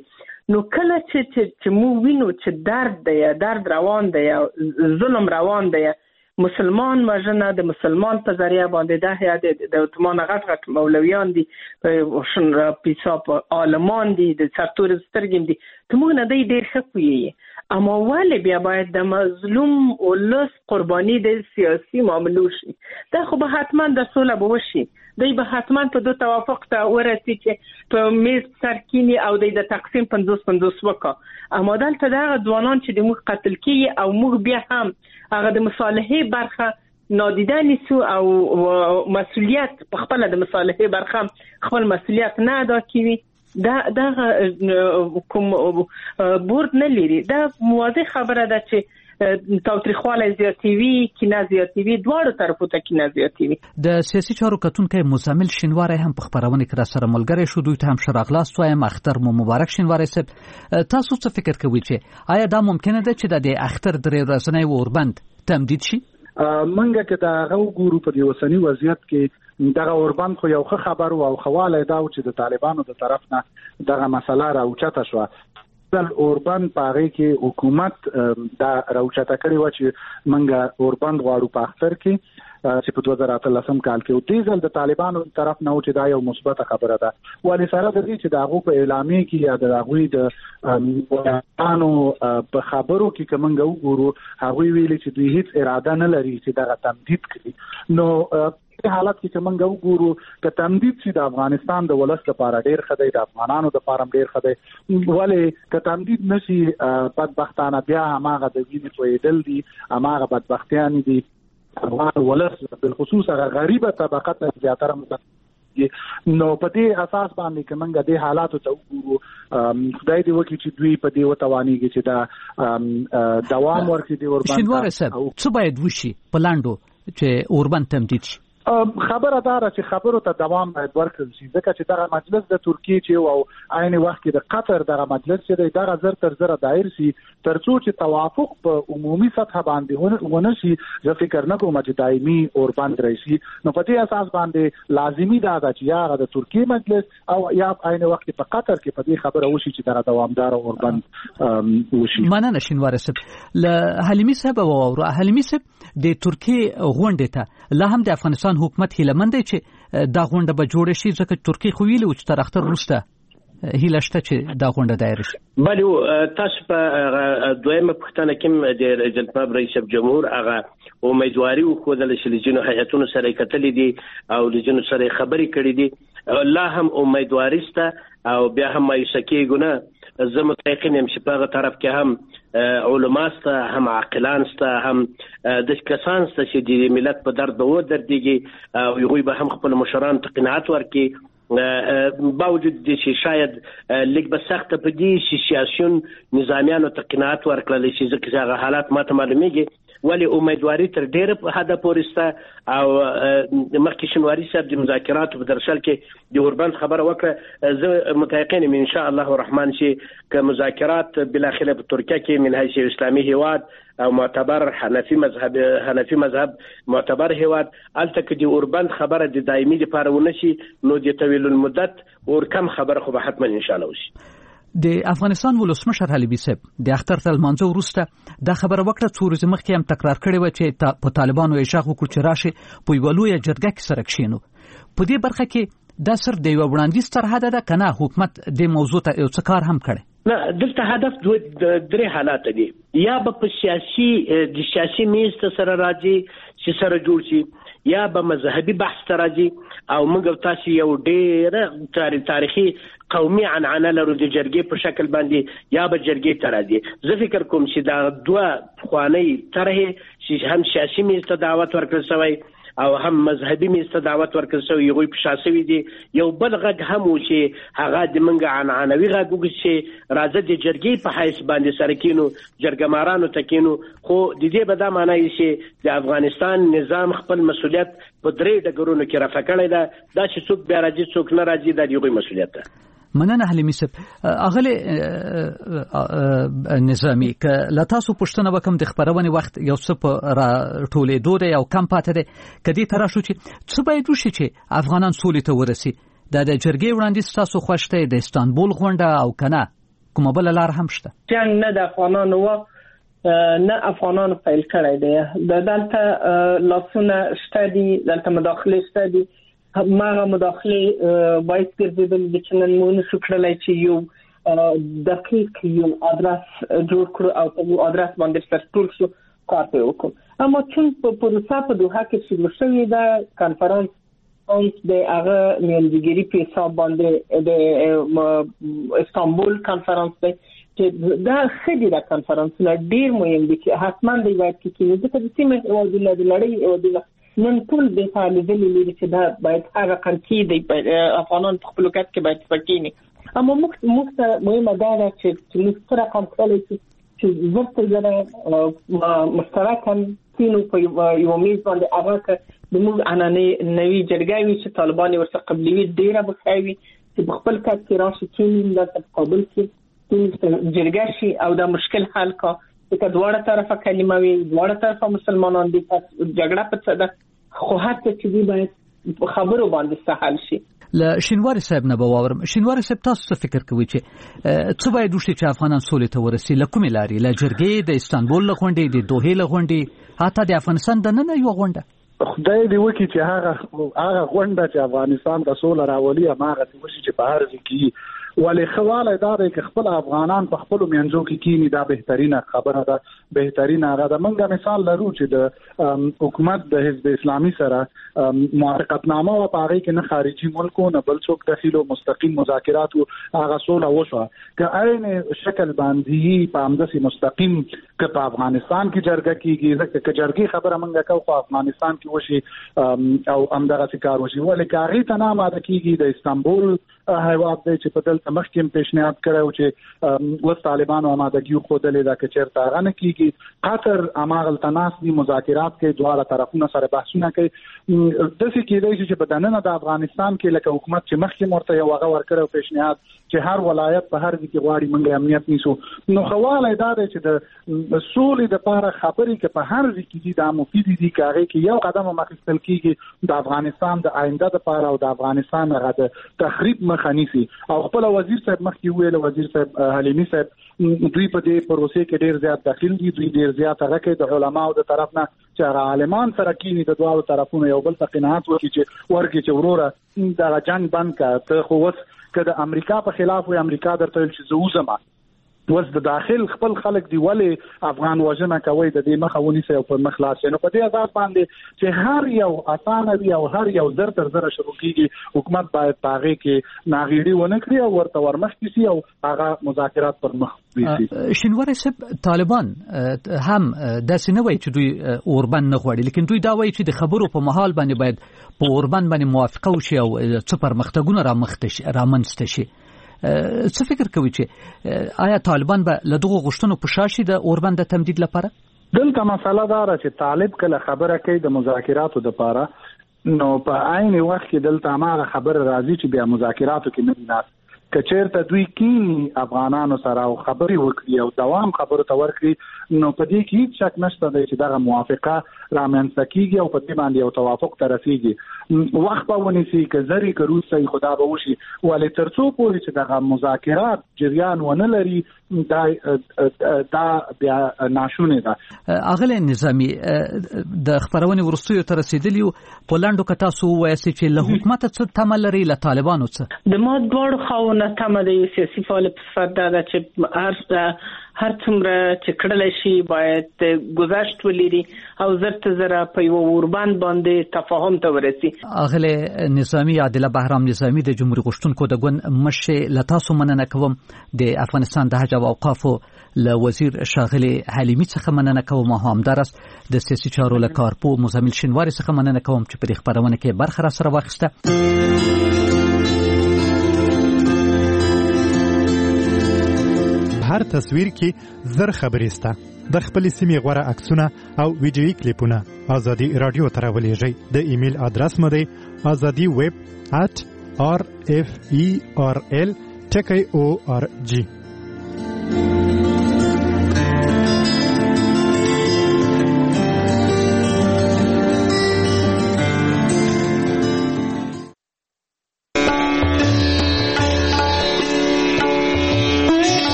نو کله چې چې مو وینو چې درد دی درد روان دی ظلم روان دی مسلمان وژنه د مسلمان په ذریعہ باندې د هيئت د اتمان غټ غټ مولویان دي شن پیساپ عالمان دي د سرتور سترګم دي ته موږ نه دی ډیر خپوي اما ولې بیا باید د مظلوم ولس قرباني د سیاسي معاملو شي دا خو به حتما د سوله به وشي دی به حتما په دوه توافق ته ورسي چې په میز سرکینی او د تقسیم پنځوس پنځوس وکړه اما دلته دا ځوانان چې د موږ قتل کیږي او موږ بیا هم هغه د مصالحې برخه نادیده نیسو او مسؤلیت په خپل د مصالحې برخه خپل مسؤلیت نه ادا کوي دا دا کوم بورد نه لري دا واضح خبره ده چې تاوتریخواله زیاتوي کینه زیاتوي دواړو طرفو ته کینه زیاتوي د سیاسي چارو کتونکي مزمل شینواری هم په خبرونه کې را سره ملګری شو دوی ته هم شراغلاست وایم اختر مو مبارک شینواری صاحب تاسو څه فکر کوئ چې آیا دا ممکنه ده چې د اختر درې ورځې اوربند تمدید شي منګه کې دا غو ګورو په دې وسنی وضعیت کې دغه اوربند خو یو خبر او خواله دا چې د طالبانو د طرف نه دغه مسله راوچته شو د اوربند پاره کې حکومت دا راوچته کړی و چې منګه اوربند غواړو په اختر کې چې په دوه زره اتلسم کال کې او دیزل د طالبانو طرف نه و چې دا یو مثبت خبره ده ولې سره د دې چې دا غو په اعلامیه کې یا د غوی د انو په خبرو کې کومنګ وګورو هغه ویلي چې دوی هیڅ اراده نه لري چې دا تمدید کړي نو په حالت کې کومنګ وګورو چې تمدید چې د افغانستان د ولس لپاره ډیر خدای د افغانانو لپاره ډیر خدای ولې چې تمدید نشي بدبختانه بیا هغه د وینې تویدل دي هغه بدبختیان دي افغان ولس بالخصوص هغه غریبه طبقه ته زیاتره نو په دې اساس باندې کومنګ د حالاتو ته وګورو خدای دې وکړي چې دوی په دې وتوانیږي چې دا دوام ورکړي دی اوربند شینواری صاحب څه باید وشي په لاندو چې اوربند تمدید شي خبره داره چې خبرو ته دوام باید ورکړل شي ځکه چې دغه مجلس د ترکیه چې او عین وخت کې د قطر دغه مجلس چې دغه زر تر زر دایر شي ترڅو چې توافق په عمومي سطح باندې ونه شي زه فکر نه کوم چې دایمي اوربند راشي نو په دې اساس باندې لازمي ده چې یا د ترکیه مجلس او یا عین وخت په قطر کې په دې خبره وشي چې دغه دوامدار اوربند وشي مننه شینواری صاحب له حلیمي صاحب او حلیمي صاحب د ترکیه غونډه ته لا هم د افغانستان حکومت هیله مند چې دا غونډه به جوړ شي ځکه ترکیه خو ویلي چې تر اختر وروسته هیله شته چې دا غونډه دایر شي بله تاسو په دویمه پوښتنه کې د جناب رئیس جمهور هغه امیدواري وکړل چې لجنو هیئتونو سره کتلې دي او لجنو سره خبرې کړې دي الله هم امیدواري سته او بیا هم مایوسکیږو نه زه متأکد یم چې په هغه طرف کې هم علما سته هم عاقلان سته هم د کسان سته چې د ملت په درد به ودرېږي او هغوی به هم خپل مشرانو ته قناعت ورکړي باوجود دې چې شاید لږ به سخته په دې چې سیاسیون نظامیانو ته قناعت ورکړلی شي ځکه چې هغه حالات ماته معلومیږي ولی امیدواري تر ډیره حده پورې سته او مخکې شینواری صاحب د مذاکراتو په درشل کې د اوربند خبره وکړه زه متيقن یم ان شاء الله الرحمن چې که مذاکرات بالاخره په ترکیه کې من حیث اسلامي هیواد او معتبر حنفي مذهب حنفي مذهب معتبر هیواد الته کې د اوربند خبره د دایمي لپاره ونشي نو د طویل المدت اور کم خبره خو به حتما ان شاء الله وشي د افغانستان ولسمشر حلیمي صاحب د اختر تل منځو وروسته دا خبره وکړه څو ورځې مخکې هم تکرار کړې و چې په طالبانو یې شاخ وکړ چې راشي په یوه لویه جرګه کې سره کښېنو په دې برخه کې دا صرف د یوه وړاندیز تر حده ده که نه حکومت دې موضوع ته یو څه کار هم کړی نه دلته هدف دوه درې حالات دي یا به په سیاسي د سیاسي میز ته سره راځي چې سره جوړ شي یا به مذهبي بحث ته راځي او موږ تاسو یو ډېر تاریخي قومي عنعنه لرو د جرګې په شکل باندې یا به جرګې ته راځي زه فکر کوم چې دا دوه خواني طرحې چې هم سیاسي میز ته دعوت ورکړل شوی او هم مذهبي میز ته دعوت ورکړل شوی یوه په شاسوي دي یو بل غږ هم و چې هغه د منګ عنعنوي غږ وګ چې راځي د جرګې په حیث باندې سره کینو جرګمارانو ته کینو خو د دې به دا معنی چې د افغانستان نظام خپل مسولیت په درې ډګرونو کې رافع کړی ده دا چې څوک بیا راځي څوک نه راځي دا یوه مسولیت ده مننه حلیمي صاحب اغلی نظامی که لتاسو پښتنه وکم د خبرونه وخت یو څه په را ټولې دوه یو کم پاتې ده کدي تر شو چې څه باید وشي چې افغانان سولې ته ورسي دا د جرګې وړاندیز تاسو خوښته د استانبول غونډه او کنه کومه بل لار هم شته؟ جنگ نه د افغانانو و نه افغانانو پیل کړی دی. د دلته لاسونه شته دي، دلته مداخله شته دي. ماغه مداخله باید ګرځیدل د چنن مونږ شو کړلای چې یو دقیق یو ادرس جوړ کړو او په ادرس باندې ستاسو شو کار په وکړو. اما چې په پروسه په دوحه کې شروع شوې ده کانفرنس اوس د هغه نیمګړي په حساب باندې د استانبول کانفرنس دی چې دا خېدي د کانفرنس نه ډیر مهم دي چې حتما دی باید کې چې د سیمې او د لړۍ او د نن ټول د فعالیت لري چې دا باید هغه کنټي دی افغانان په خپل وخت کې باید پکینی. اما موږ مهمه ده چې موږ سره کنټرول چې ورته زره مشترکاً کینو په یو میز باندې هغه د موږ انانه نوی جرګاوي چې طالبان ورڅخه قبلي ډیره بخاوي چې خپل کار کې راشي کینې د تقابل کې جرګه شي او دا مشکل حل کا چې دواړه طرفه کلمه وي، دواړه طرفه مسلمانان دي، جګړه په څه ده خو هڅه چې دی باید خبرو باندې سهل شي. ل شینواری صاحب نه باورم شینواری صاحب تاسو څه فکر کوئ چې څه باید وشي چې افغانان سولې ته ورسي؟ لکه ملاري ل جرګې د استانبول لغونډې د دوحې لغونډې حتی د افغانستان د نن یو غونډه خدای دې وکړي چې هغه هغه غونډه چې افغانستان د سولې راولي هغه څه وشي چې په هر ځای کې ولې خواله دا د خپل افغانان په خپل منځو کې کینی دا بهترینه خبره ده، بهترینه هغه ده. موږ مثال لرو چې د حکومت د حزب اسلامي سره موافقتنامه او پاره کې نه خارجي ملکو نه بل څوک داخلو مستقیم مذاکرات او هغه سوله وشو که عین شکل باندې په همداسي مستقیم که په افغانستان کې جرګه کیږي ځکه چې جرګې خبره موږ کوو خو افغانستان کې وشي او همدغه کار وشي ولې کاغی ته نه ماده کیږي د استانبول هیواد دی چې په دلته مخکې پیشنهاد کړو چې وس طالبانو آمادګي خو دلې دا کې چیرته غنه کیږي قطر اماغل تناس دي مذاکرات کې دواړه طرفونه سره بحثونه کوي. د څه کېدای چې په دننه د افغانستان کې لکه حکومت چې مخکې مرته یو هغه ورکړو پیشنهاد چې هر ولایت په هر ځای کې غواړي موږ امنیت نیسو نو خواله دا دی چې د سولې د لپاره خبرې کې په هر ځای کې دا مفید دي کاغه کې یو قدم مخکې کیږي د افغانستان د آینده لپاره او د افغانستان غو تخریب مخنیسي. او خپل وزیر صاحب مخکې ویل وزیر صاحب حلیمی صاحب دوی په دې پروسې کې ډیر زیات داخل دي، دوی ډیر زیات هغه کې د علماو د طرف نه چې عالمان سره کینی د دوه طرفونو یو بل ته قناعت وکړي چې ورګي چې وروره دا جنگ بند کا ته خو وس کده امریکا په خلاف وي امریکا درته چې زوزما وس د داخل خپل خلک دی ولې افغان وژنه کوي د دې مخه ونیسي او په مخلاص نو په دې اساس باندې چې هر یو اسانه وي او هر یو زر تر زر شروع کیږي حکومت باید پاغه کې ناغيړي ونه کړی او ورته ورمخ کیسي او هغه مذاکرات پر مخ ویسي. شینواری صاحب طالبان هم د سنوي چې دوی اوربند نه غواړي لیکن دوی دا وایي چې د خبرو په محل باندې باید په اوربند باندې موافقه وشي او څه پرمختګونه را مختش را منځته شي. څه فکر کوي چې آیا طالبان به له دغه غوښتنو په شاشي د اوربند د تمدید لپاره؟ دلته مسله دا ده چې طالب کله خبره کوي د مذاکراتو لپاره نو په عین وخت کې دلته ما خبر راځي چې بیا مذاکراتو کې نه ناس کچېرته دوی کینی افغانانو سره او خبري وکړي او دوام خبرو ته ورکړي نو په دې کې هیڅ شک نشته چې دغه موافقه رامنځته کیږي او په دې باندې یو توافق ته رسیږي. وخت په ونیسي که زری کروسي خدا به وشي ولې ترڅو پورې چې دغه مذاکرات جریان ونه لري دا دا بیا ناشونه ده. اغله نظامی د خبرونه ورستیو تر رسیدلی پولندو کتا سو وایسي چې له حکومت څخه تمل لري له طالبانو څخه د ما دوړ خاونه تمل د سیاسي فعال په فردا ده چې هر هر څومره چې کړل شي باید گذشت ولري او زرت زره په یو اوربند باندې تفاهم ته ورسي. اغله نظامی عادله بهرام نظامی د جمهوریت غشتونکو د ګوند مشه لتاسو مننه کوم د افغانستان د حج او اوقاف له وزیر شاغلی حلیمی څخه مننه کوم او همدارس د سیاسي چارو له کارپو مزمل شینواری څخه مننه کوم چې په خبرونه کې برخه را سره واخیسته. هر تصویر کې زر خبرې سته. د خپل سیمې غوړه عکسونه او ویډیوي کلیپونه ازادي رادیو ته راولېږئ. د ایمیل ادرس مو دی azadi web at r f e r l t k o r g.